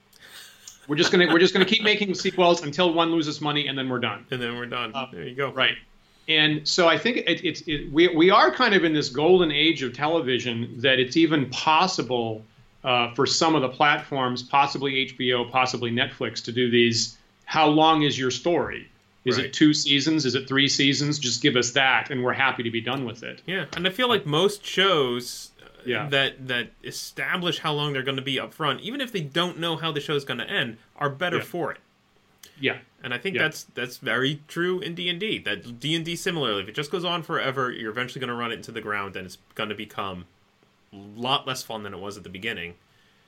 We're just gonna we're just gonna keep making sequels until one loses money and then we're done. And then we're done. Uh, there you go. Right. And so I think it, it's it, we we are kind of in this golden age of television that it's even possible uh, for some of the platforms, possibly H B O, possibly Netflix, to do these. How long is your story? Is right. it two seasons? Is it three seasons? Just give us that, and we're happy to be done with it. Yeah, and I feel like most shows uh, yeah. that that establish how long they're going to be up front, even if they don't know how the show's going to end, are better yeah. for it. Yeah, and I think yeah. that's that's very true in D and D. That D and D similarly, if it just goes on forever, you're eventually going to run it into the ground, and it's going to become a lot less fun than it was at the beginning.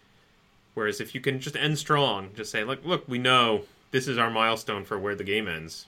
Whereas if you can just end strong, just say, look, look, we know this is our milestone for where the game ends.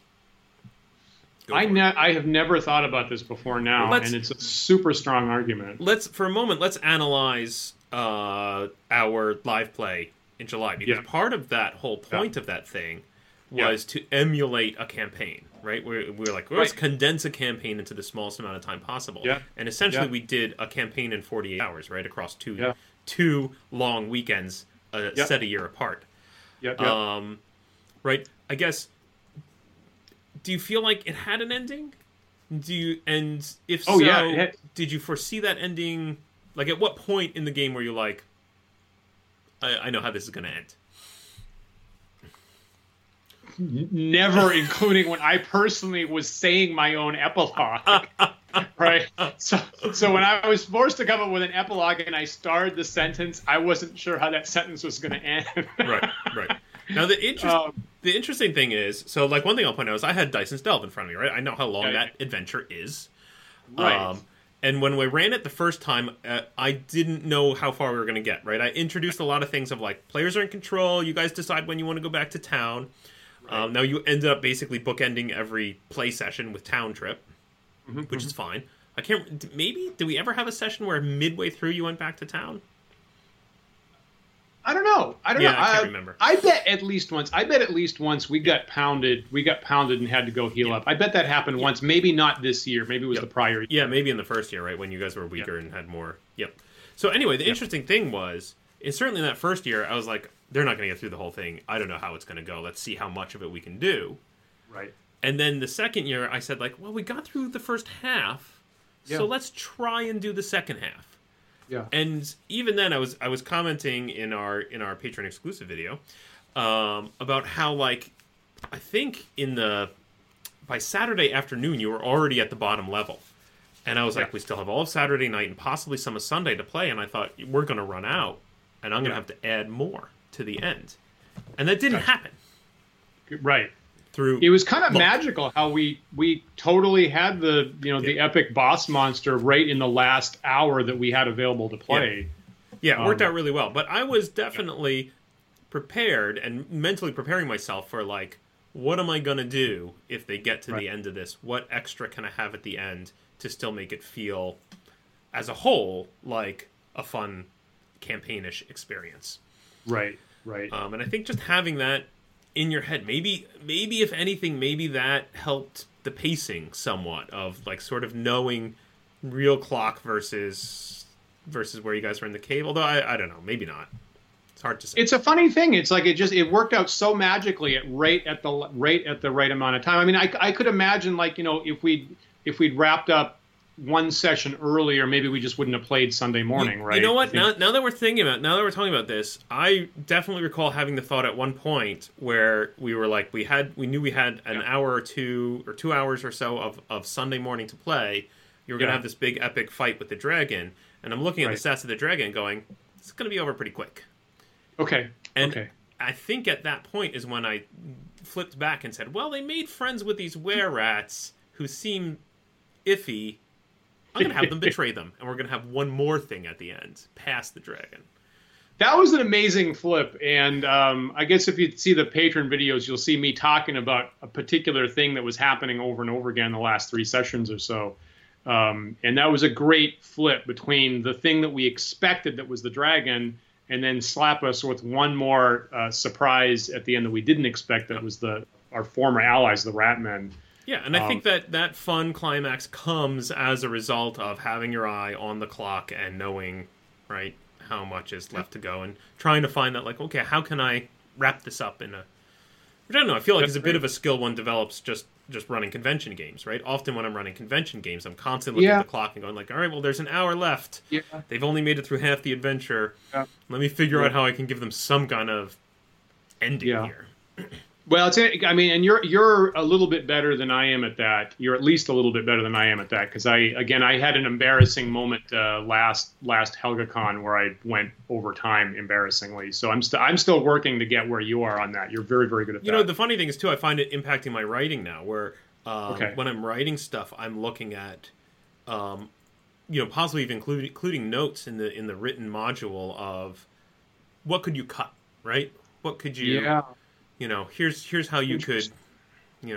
I ne- I have never thought about this before now, well, and it's a super strong argument. Let's, for a moment, let's analyze uh, our live play in July, because yeah. part of that whole point yeah. of that thing was yeah. to emulate a campaign. right? We're, we're like, well, let's Right. condense a campaign into the smallest amount of time possible. Yeah. And essentially, Yeah. we did a campaign in forty-eight hours, right, across two Yeah. two long weekends, uh, Yeah. set a year apart. Yeah. Yeah. Um, right? I guess. Do you feel like it had an ending? Do you, and if Oh, so, yeah, it had- did you foresee that ending? Like, at what point in the game were you like, I, I know how this is going to end? Never, including when I personally was saying my own epilogue. Right. So, so when I was forced to come up with an epilogue and I started the sentence, I wasn't sure how that sentence was going to end. Right, right. Now the interest, Um, the interesting thing is, so like one thing I'll point out is I had Dyson's Delve in front of me, right? I know how long Yeah, that adventure is. Right. Um, and when we ran it the first time, uh, I didn't know how far we were going to get, right? I introduced a lot of things of like, players are in control, you guys decide when you want to go back to town. Right. Um, now you ended up basically bookending every play session with Town Trip, Mm-hmm, which is fine. I can't, d- maybe, did we ever have a session where midway through you went back to town? I don't know. I don't Yeah, know. I can't remember. I bet at least once. I bet at least once we got pounded. We got pounded and had to go heal Yeah. up. I bet that happened once. Maybe not this year. Maybe it was Yep. the prior year. Yeah, maybe in the first year, right, when you guys were weaker and had more. Yep. So anyway, the interesting thing was, is certainly in that first year, I was like, they're not going to get through the whole thing. I don't know how it's going to go. Let's see how much of it we can do. Right. And then the second year, I said, like, well, we got through the first half, Yeah. so let's try and do the second half. Yeah. And even then, I was I was commenting in our in our Patreon exclusive video um, about how, like, I think in the by Saturday afternoon you were already at the bottom level, and I was like, Yeah. we still have all of Saturday night and possibly some of Sunday to play, and I thought we're going to run out, and I'm going to Yeah. have to add more to the end, and that didn't happen Right. through. It was kind of Look. magical how we we totally had the you know the Yeah. epic boss monster right in the last hour that we had available to play. Yeah, it worked Um, out really well. But I was definitely prepared and mentally preparing myself for, like, what am I going to do if they get to Right. the end of this? What extra can I have at the end to still make it feel, as a whole, like a fun campaignish experience? Right. Right. Um, and I think just having that in your head, maybe, maybe if anything, maybe that helped the pacing somewhat of, like, sort of knowing real clock versus versus where you guys were in the cave. Although I, I don't know, maybe not. It's hard to say. It's a funny thing. It's like it just it worked out so magically at right at the right at the right amount of time. I mean, I, I could imagine, like, you know, if we if we'd wrapped up one session earlier, maybe we just wouldn't have played Sunday morning, you, right? You know I what? think- Now, now that we're thinking about, now that we're talking about this, I definitely recall having the thought at one point where we were like, we had, we knew we had an Yeah. hour or two or two hours or so of, of Sunday morning to play. You were going to Yeah. have this big epic fight with the dragon, and I'm looking at Right. the stats of the dragon, going, it's going to be over pretty quick. Okay. And okay. I think at that point is when I flipped back and said, well, they made friends with these were-rats who seem iffy. I'm going to have them betray them, and we're going to have one more thing at the end, past the dragon. That was an amazing flip, and um, I guess if you see the patron videos, you'll see me talking about a particular thing that was happening over and over again in the last three sessions or so. Um, and that was a great flip between the thing that we expected that was the dragon, and then slap us with one more uh, surprise at the end that we didn't expect that was the our former allies, the Ratmen. Yeah, and I Um, think that that fun climax comes as a result of having your eye on the clock and knowing, right, how much is left to go, and trying to find that, like, okay, how can I wrap this up in a... Which I don't know, I feel like That's it's a great. bit of a skill one develops just, just running convention games, right? Often when I'm running convention games, I'm constantly looking Yeah. at the clock and going like, all right, well, there's an hour left. Yeah. They've only made it through half the adventure. Yeah. Let me figure Yeah. out how I can give them some kind of ending Yeah. here. Well, it's I mean, and you're you're a little bit better than I am at that. You're at least a little bit better than I am at that, because I again I had an embarrassing moment uh, last last HelgaCon where I went over time embarrassingly. So I'm still I'm still working to get where you are on that. You're very very good at You that. know, the funny thing is, too, I find it impacting my writing now, where um, Okay. when I'm writing stuff, I'm looking at, um, you know, possibly even including, including notes in the in the written module of what could you cut, right? What could you, yeah. you know, here's here's how you could, Interesting. you know,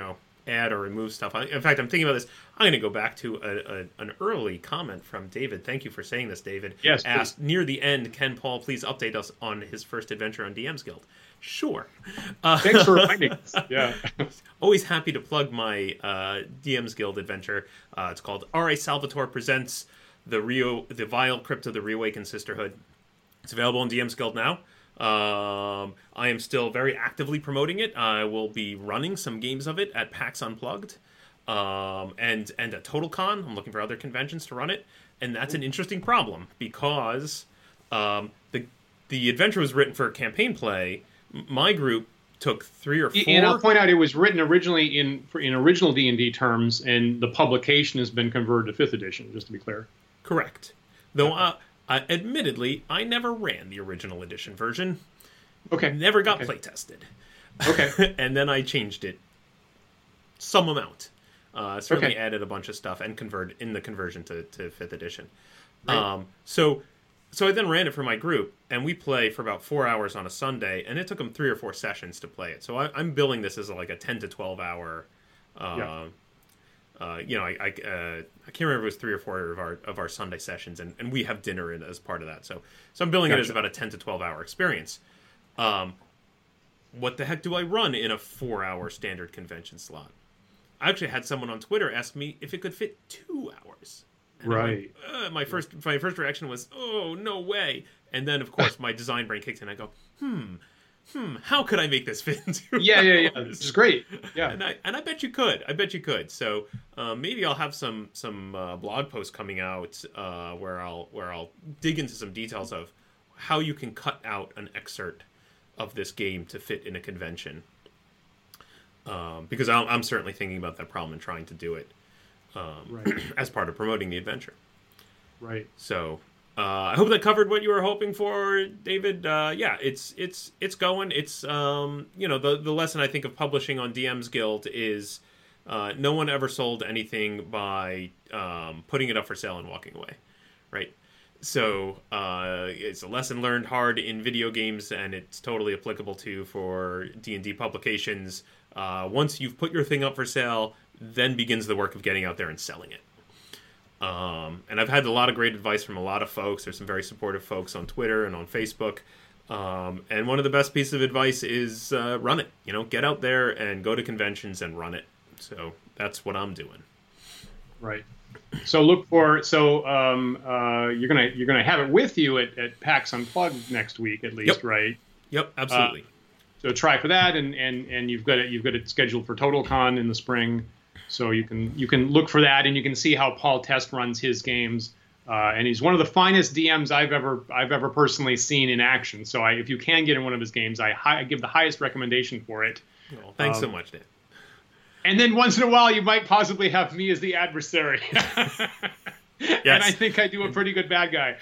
add or remove stuff. I, in fact, I'm thinking about this. I'm going to go back to a, a, an early comment from David. Thank you for saying this, David. Yes, asked, near the end, can Paul please update us on his first adventure on D M's Guild? Sure. Uh, Thanks for reminding us. Yeah. Always happy to plug my uh, D M's Guild adventure. Uh, it's called R A Salvatore Presents the Rio, the Vile Crypt of the Reawakened Sisterhood. It's available on D M's Guild now. Um, I am still very actively promoting it. I will be running some games of it at PAX Unplugged um, and and at TotalCon. I'm looking for other conventions to run it, and that's an interesting problem because um, the the adventure was written for campaign play. My group took three or four. And I'll point out it was written originally in for, in original D and D terms, and the publication has been converted to fifth edition. Just to be clear. Correct. Though, uh, uh, admittedly, I never ran the original edition version. Okay. Never got okay. play tested. Okay. And then I changed it some amount. Uh, certainly okay. added a bunch of stuff and converted in the conversion to, to fifth edition. Right. Um, so, so I then ran it for my group, and we play for about four hours on a Sunday, and it took them three or four sessions to play it. So I, I'm billing this as like a ten to twelve hour. Uh, yeah. Uh, you know, I I, uh, I can't remember if it was three or four of our of our Sunday sessions, and, and we have dinner in as part of that. So so I'm billing gotcha. it as about a ten to twelve hour experience. Um, what the heck do I run in a four hour standard convention slot? I actually had someone on Twitter ask me if it could fit two hours. And right. Went, uh, my first my first reaction was, oh, no way. And then, of course, my design brain kicked in. I go, hmm. Hmm, how could I make this fit into Yeah, yeah, yeah. This is great. Yeah. And I and I bet you could. I bet you could. So uh, maybe I'll have some some uh, blog posts coming out uh, where I'll where I'll dig into some details of how you can cut out an excerpt of this game to fit in a convention. Um, because I'm, I'm certainly thinking about that problem and trying to do it um, right. as part of promoting the adventure. Right. So Uh, I hope that covered what you were hoping for, David. Uh, yeah, it's it's it's going. It's um, you know the the lesson I think of publishing on D M's Guild is uh, no one ever sold anything by um, putting it up for sale and walking away, right? So uh, it's a lesson learned hard in video games, and it's totally applicable to for D and D publications. Uh, once you've put your thing up for sale, then begins the work of getting out there and selling it. Um, and I've had a lot of great advice from a lot of folks. There's some very supportive folks on Twitter and on Facebook. Um, and one of the best pieces of advice is uh, run it. You know, get out there and go to conventions and run it. So that's what I'm doing. Right. So look for so um, uh, you're gonna you're gonna have it with you at, at PAX Unplugged next week at least, Yep. right? Yep, absolutely. Uh, so try for that, and, and, and you've got it you've got it scheduled for TotalCon in the spring. So you can you can look for that, and you can see how Paul test runs his games. Uh, and he's one of the finest D Ms I've ever I've ever personally seen in action. So I, if you can get in one of his games, I, hi, I give the highest recommendation for it. Well, thanks um, so much, Dan. And then once in a while, you might possibly have me as the adversary. Yes. And I think I do a pretty good bad guy.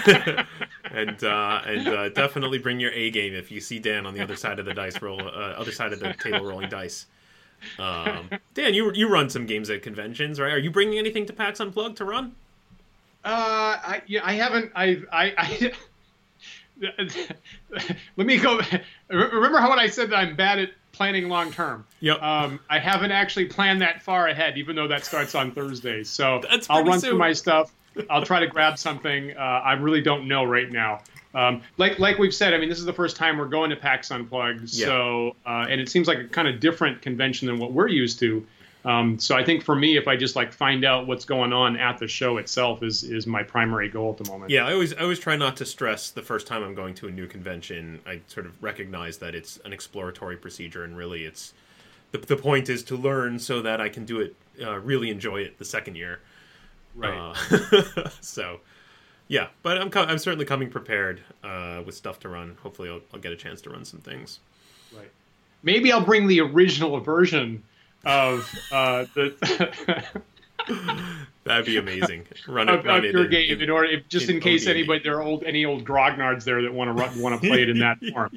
and uh, and uh, definitely bring your A game if you see Dan on the other side of the dice roll, uh, other side of the table rolling dice. Um, Dan, you you run some games at conventions, right? Are you bringing anything to PAX Unplugged to run? Uh, I yeah, I haven't. I I. I let me go. Remember how when I said that I'm bad at planning long term? Yep. Um, I haven't actually planned that far ahead, even though that starts on Thursdays. So That's I'll run soon. through my stuff. I'll try to grab something. Uh, I really don't know right now. Um, like like we've said, I mean, this is the first time we're going to PAX Unplugged, Yeah. so uh, and it seems like a kind of different convention than what we're used to. Um, so I think for me, if I just like find out what's going on at the show itself, is is my primary goal at the moment. Yeah, I always I always try not to stress the first time I'm going to a new convention. I sort of recognize that it's an exploratory procedure, and really, it's the the point is to learn so that I can do it, uh, really enjoy it the second year. Right. Uh, so. Yeah, but I'm co- I'm certainly coming prepared uh, with stuff to run. Hopefully, I'll, I'll get a chance to run some things. Right. Maybe I'll bring the original version of uh, the That'd be amazing. Run of, it, run of it your in, game, in, in order, if, just in, in case O D and D. anybody there are old any old grognards there that want to run, want to play it in that form.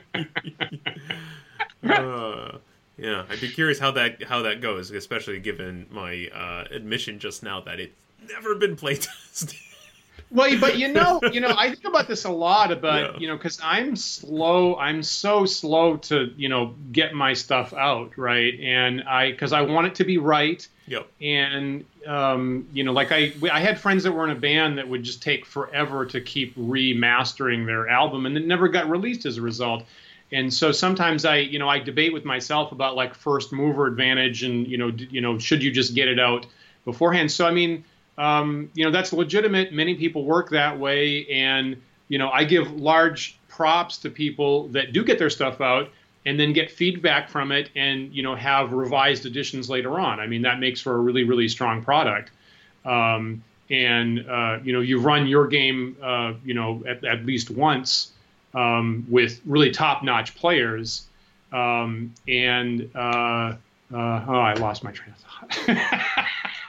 uh, yeah, I'd be curious how that how that goes, especially given my uh, admission just now that it's never been playtested. Well, but you know, you know, I think about this a lot about, Yeah. you know, because I'm slow, I'm so slow to, you know, get my stuff out, right? And I, because I want it to be right. Yep. And, um, you know, like I, I had friends that were in a band that would just take forever to keep remastering their album, and it never got released as a result. And so sometimes I, you know, I debate with myself about like first mover advantage, and you know, d- you know, should you just get it out beforehand? So I mean. Um, you know, that's legitimate. Many people work that way. And, you know, I give large props to people that do get their stuff out and then get feedback from it and, you know, have revised editions later on. I mean, that makes for a really, really strong product. Um, and, uh, you know, you've run your game, uh, you know, at, at least once um, with really top-notch players. Um, and, uh, uh, oh, I lost my train of thought.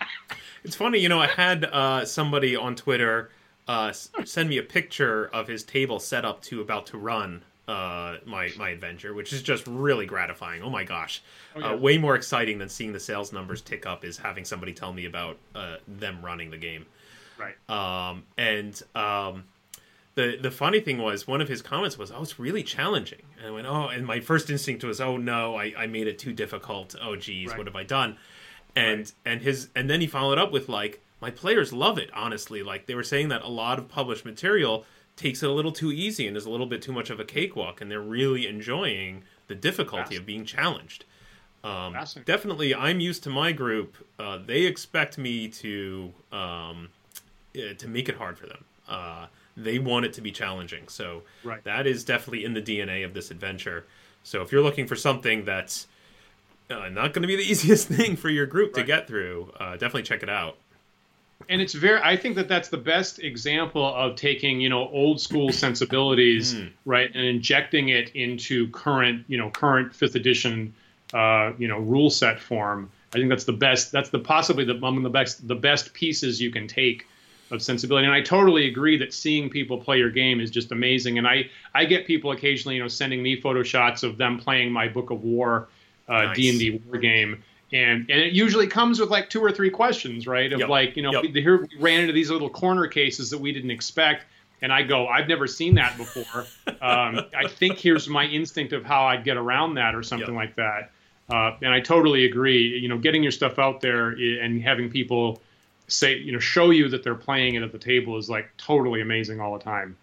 It's funny, you know, I had uh, somebody on Twitter uh, s- send me a picture of his table set up to about to run uh, my my adventure, which is just really gratifying. Oh my gosh. Oh, yeah. uh, way more exciting than seeing the sales numbers tick up is having somebody tell me about uh, them running the game. Right. Um, and um, the the funny thing was, one of his comments was, oh, it's really challenging. And I went, oh, and my first instinct was, oh no, I, I made it too difficult. Oh geez, Right. what have I done? And Right. and his and then he followed up with like, my players love it, honestly. Like they were saying that a lot of published material takes it a little too easy and is a little bit too much of a cakewalk, and they're really enjoying the difficulty of being challenged. Um, definitely, I'm used to my group. Uh, they expect me to um, uh, to make it hard for them. Uh, they want it to be challenging. So Right. that is definitely in the D N A of this adventure. So if you're looking for something that's uh, not going to be the easiest thing for your group Right. to get through, uh, definitely check it out. And it's very, I think that that's the best example of taking, you know, old school sensibilities, Mm. right, and injecting it into current, you know, current fifth edition, uh, you know, rule set form. I think that's the best, that's the possibly the, among the best, the best pieces you can take of sensibility. And I totally agree that seeing people play your game is just amazing. And I, I get people occasionally, you know, sending me photo shots of them playing my Book of War, uh, Nice. D and D war game. And and it usually comes with like two or three questions, right? Of Yep. like, you know, Yep. we, here we ran into these little corner cases that we didn't expect. And I go, I've never seen that before. um, I think here's my instinct of how I'd get around that or something Yep. like that. Uh, and I totally agree. You know, getting your stuff out there i- and having people say, you know, show you that they're playing it at the table is like totally amazing all the time.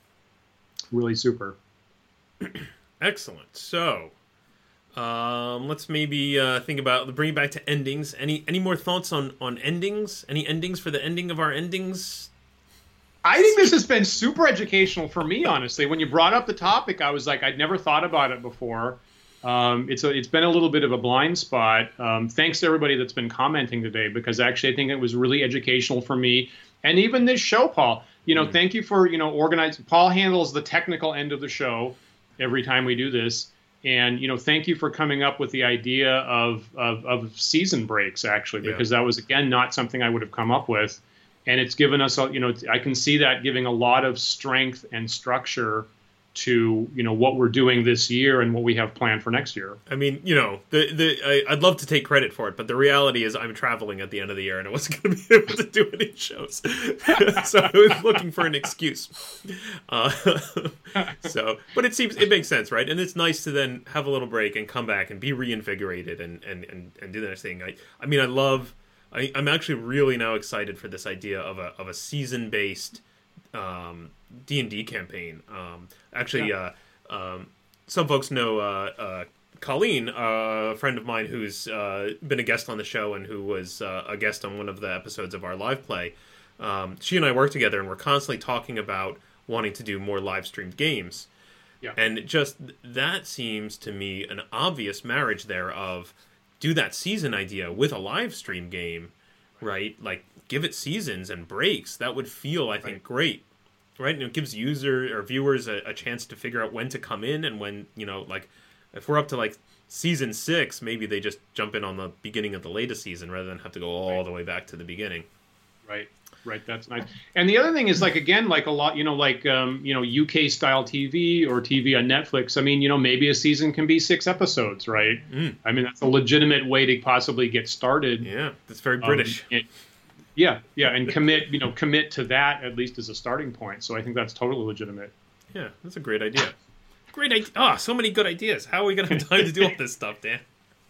Really super. Excellent. So, um, let's maybe uh, think about bring it back to endings. Any any more thoughts on on endings? Any endings for the ending of our endings? I think this has been super educational for me, honestly. When you brought up the topic, I was like, I'd never thought about it before. Um, it's a, it's been a little bit of a blind spot. Um, thanks to everybody that's been commenting today, because actually I think it was really educational for me. And even this show, Paul, you know, Mm. thank you for, you know, organizing. Paul handles the technical end of the show every time we do this. And, you know, thank you for coming up with the idea of, of, of season breaks, actually, Yeah. because that was, again, not something I would have come up with. And it's given us, a, you know, I can see that giving a lot of strength and structure to, you know, what we're doing this year and what we have planned for next year. I mean, you know, the the I, I'd love to take credit for it, but the reality is I'm traveling at the end of the year and I wasn't going to be able to do any shows, so I was looking for an excuse. Uh, so, but it seems it makes sense, right? And it's nice to then have a little break and come back and be reinvigorated and and and, and do the next thing. I I mean, I love. I, I'm actually really now excited for this idea of a of a season based um, D and D campaign. Um, actually, Yeah. uh, um, some folks know uh, uh, Colleen, uh, a friend of mine who's uh, been a guest on the show and who was uh, a guest on one of the episodes of our live play. Um, she and I work together, and we're constantly talking about wanting to do more live streamed games. Yeah. And just that seems to me an obvious marriage there of do that season idea with a live stream game, right? Like give it seasons and breaks. That would feel, I think, Right. great, right? And it gives user or viewers a, a chance to figure out when to come in and when, you know, like if we're up to like season six, maybe they just jump in on the beginning of the latest season rather than have to go all Right. the way back to the beginning. Right. Right. That's nice. And the other thing is like, again, like a lot, you know, like, um, you know, U K style T V or T V on Netflix. I mean, you know, maybe a season can be six episodes, right? Mm. I mean, that's a legitimate way to possibly get started. Yeah, that's very Um, British. it- Yeah, yeah, and commit, you know, commit to that at least as a starting point. So I think that's totally legitimate. Yeah, that's a great idea. Great idea. Oh, so many good ideas. How are we going to have time to do all this stuff, Dan?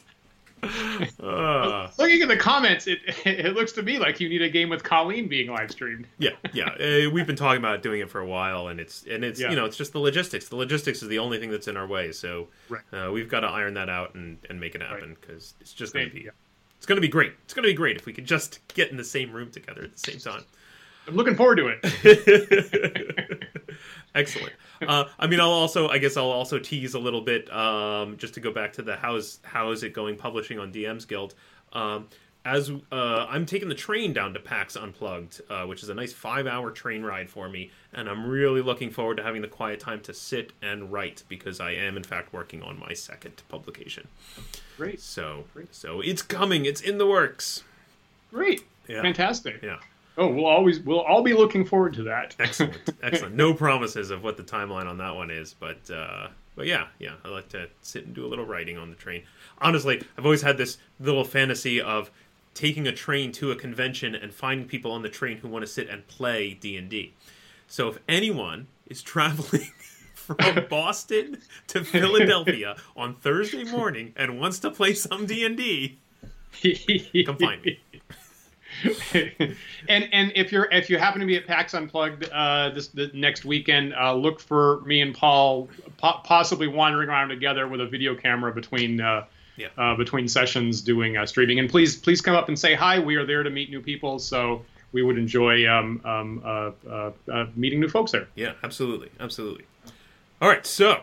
Uh, Looking at the comments, it it looks to me like you need a game with Colleen being live streamed. Yeah, yeah. Uh, we've been talking about doing it for a while, and it's and it's yeah. you know it's just the logistics. The logistics is the only thing that's in our way. So right. uh, we've got to iron that out and, and make it happen because right. it's just going to be yeah. it's going to be great. It's going to be great if we could just get in the same room together at the same time. I'm looking forward to it. Excellent. Uh, I mean, I'll also, I guess, I'll also tease a little bit, um, just to go back to the how's how is it going publishing on D Ms Guild. Um, as uh, I'm taking the train down to PAX Unplugged, uh, which is a nice five-hour train ride for me, and I'm really looking forward to having the quiet time to sit and write because I am, in fact, working on my second publication. Great. So, Great. so it's coming. It's in the works. Great. Yeah. Fantastic. Yeah. Oh, we'll always we'll all be looking forward to that. Excellent, excellent. No promises of what the timeline on that one is, but uh, but yeah, yeah. I like to sit and do a little writing on the train. Honestly, I've always had this little fantasy of taking a train to a convention and finding people on the train who want to sit and play D and D. So if anyone is traveling from Boston to Philadelphia on Thursday morning and wants to play some D and D, come find me. and and if you're if you happen to be at PAX Unplugged uh, this the next weekend, uh, look for me and Paul po- possibly wandering around together with a video camera between uh, yeah. uh, between sessions doing uh, streaming. And please please come up and say hi. We are there to meet new people, so we would enjoy um, um, uh, uh, uh, meeting new folks there. Yeah, absolutely, absolutely. All right, so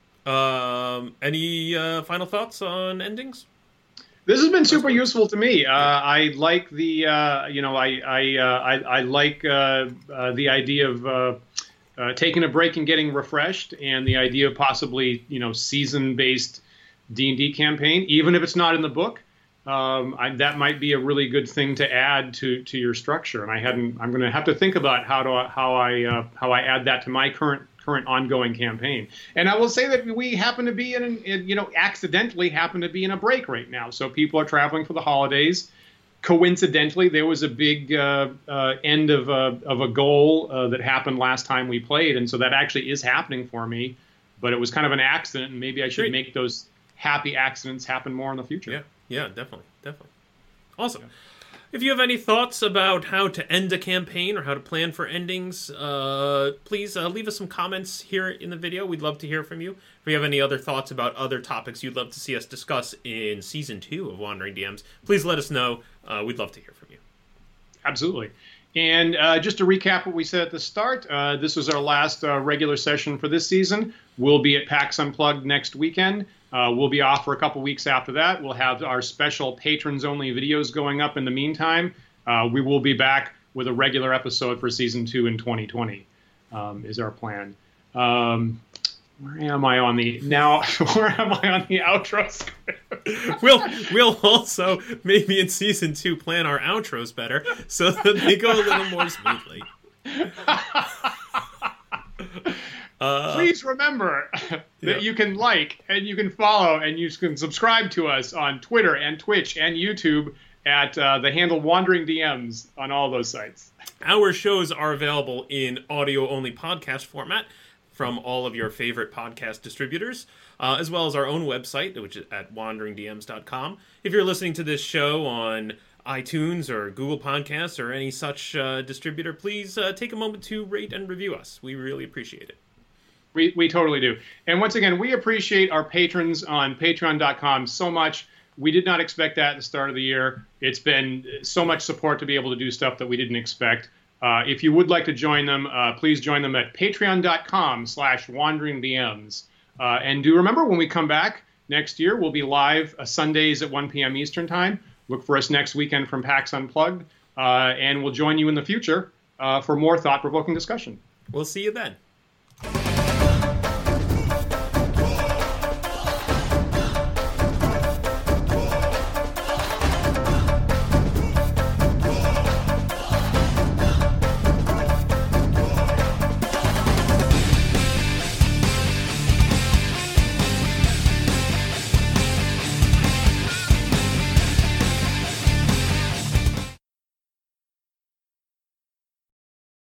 um, any uh, final thoughts on endings? This has been super useful to me. Uh, I like the, uh, you know, I I uh, I, I like uh, uh, the idea of uh, uh, taking a break and getting refreshed, and the idea of possibly, you know, season-based D and D campaign, even if it's not in the book. Um, I, that might be a really good thing to add to to your structure. And I hadn't. I'm going to have to think about how do I, how I uh, how I add that to my current. current ongoing campaign. And I will say that we happen to be in, in, you know, accidentally happen to be in a break right now. So people are traveling for the holidays. Coincidentally, there was a big uh, uh, end of a, of a goal uh, that happened last time we played. And so that actually is happening for me. But it was kind of an accident, and maybe I should Great. make those happy accidents happen more in the future. Yeah, yeah, definitely, definitely. Awesome. Yeah. If you have any thoughts about how to end a campaign or how to plan for endings, uh, please uh, leave us some comments here in the video. We'd love to hear from you. If you have any other thoughts about other topics you'd love to see us discuss in Season two of Wandering D Ms, please let us know. Uh, we'd love to hear from you. Absolutely. And uh, just to recap what we said at the start, uh, this was our last uh, regular session for this season. We'll be at PAX Unplugged next weekend. Uh, we'll be off for a couple weeks after that. We'll have our special patrons-only videos going up in the meantime. Uh, we will be back with a regular episode for Season two in twenty twenty, um, is our plan. Um, where am I on the... Now, where am I on the outro script? we'll, we'll also, maybe in Season two, plan our outros better so that they go a little more smoothly. Uh, Please remember that yeah. you can like and you can follow and you can subscribe to us on Twitter and Twitch and YouTube at uh, the handle Wandering D Ms on all those sites. Our shows are available in audio-only podcast format from all of your favorite podcast distributors, uh, as well as our own website, which is at wandering d ms dot com. If you're listening to this show on iTunes or Google Podcasts or any such uh, distributor, please uh, take a moment to rate and review us. We really appreciate it. We we totally do. And once again, we appreciate our patrons on patreon dot com so much. We did not expect that at the start of the year. It's been so much support to be able to do stuff that we didn't expect. Uh, if you would like to join them, uh, please join them at patreon dot com slash wandering D Ms. Uh, and do remember, when we come back next year, we'll be live uh, Sundays at one p.m. Eastern Time. Look for us next weekend from PAX Unplugged. Uh, and we'll join you in the future uh, for more thought-provoking discussion. We'll see you then.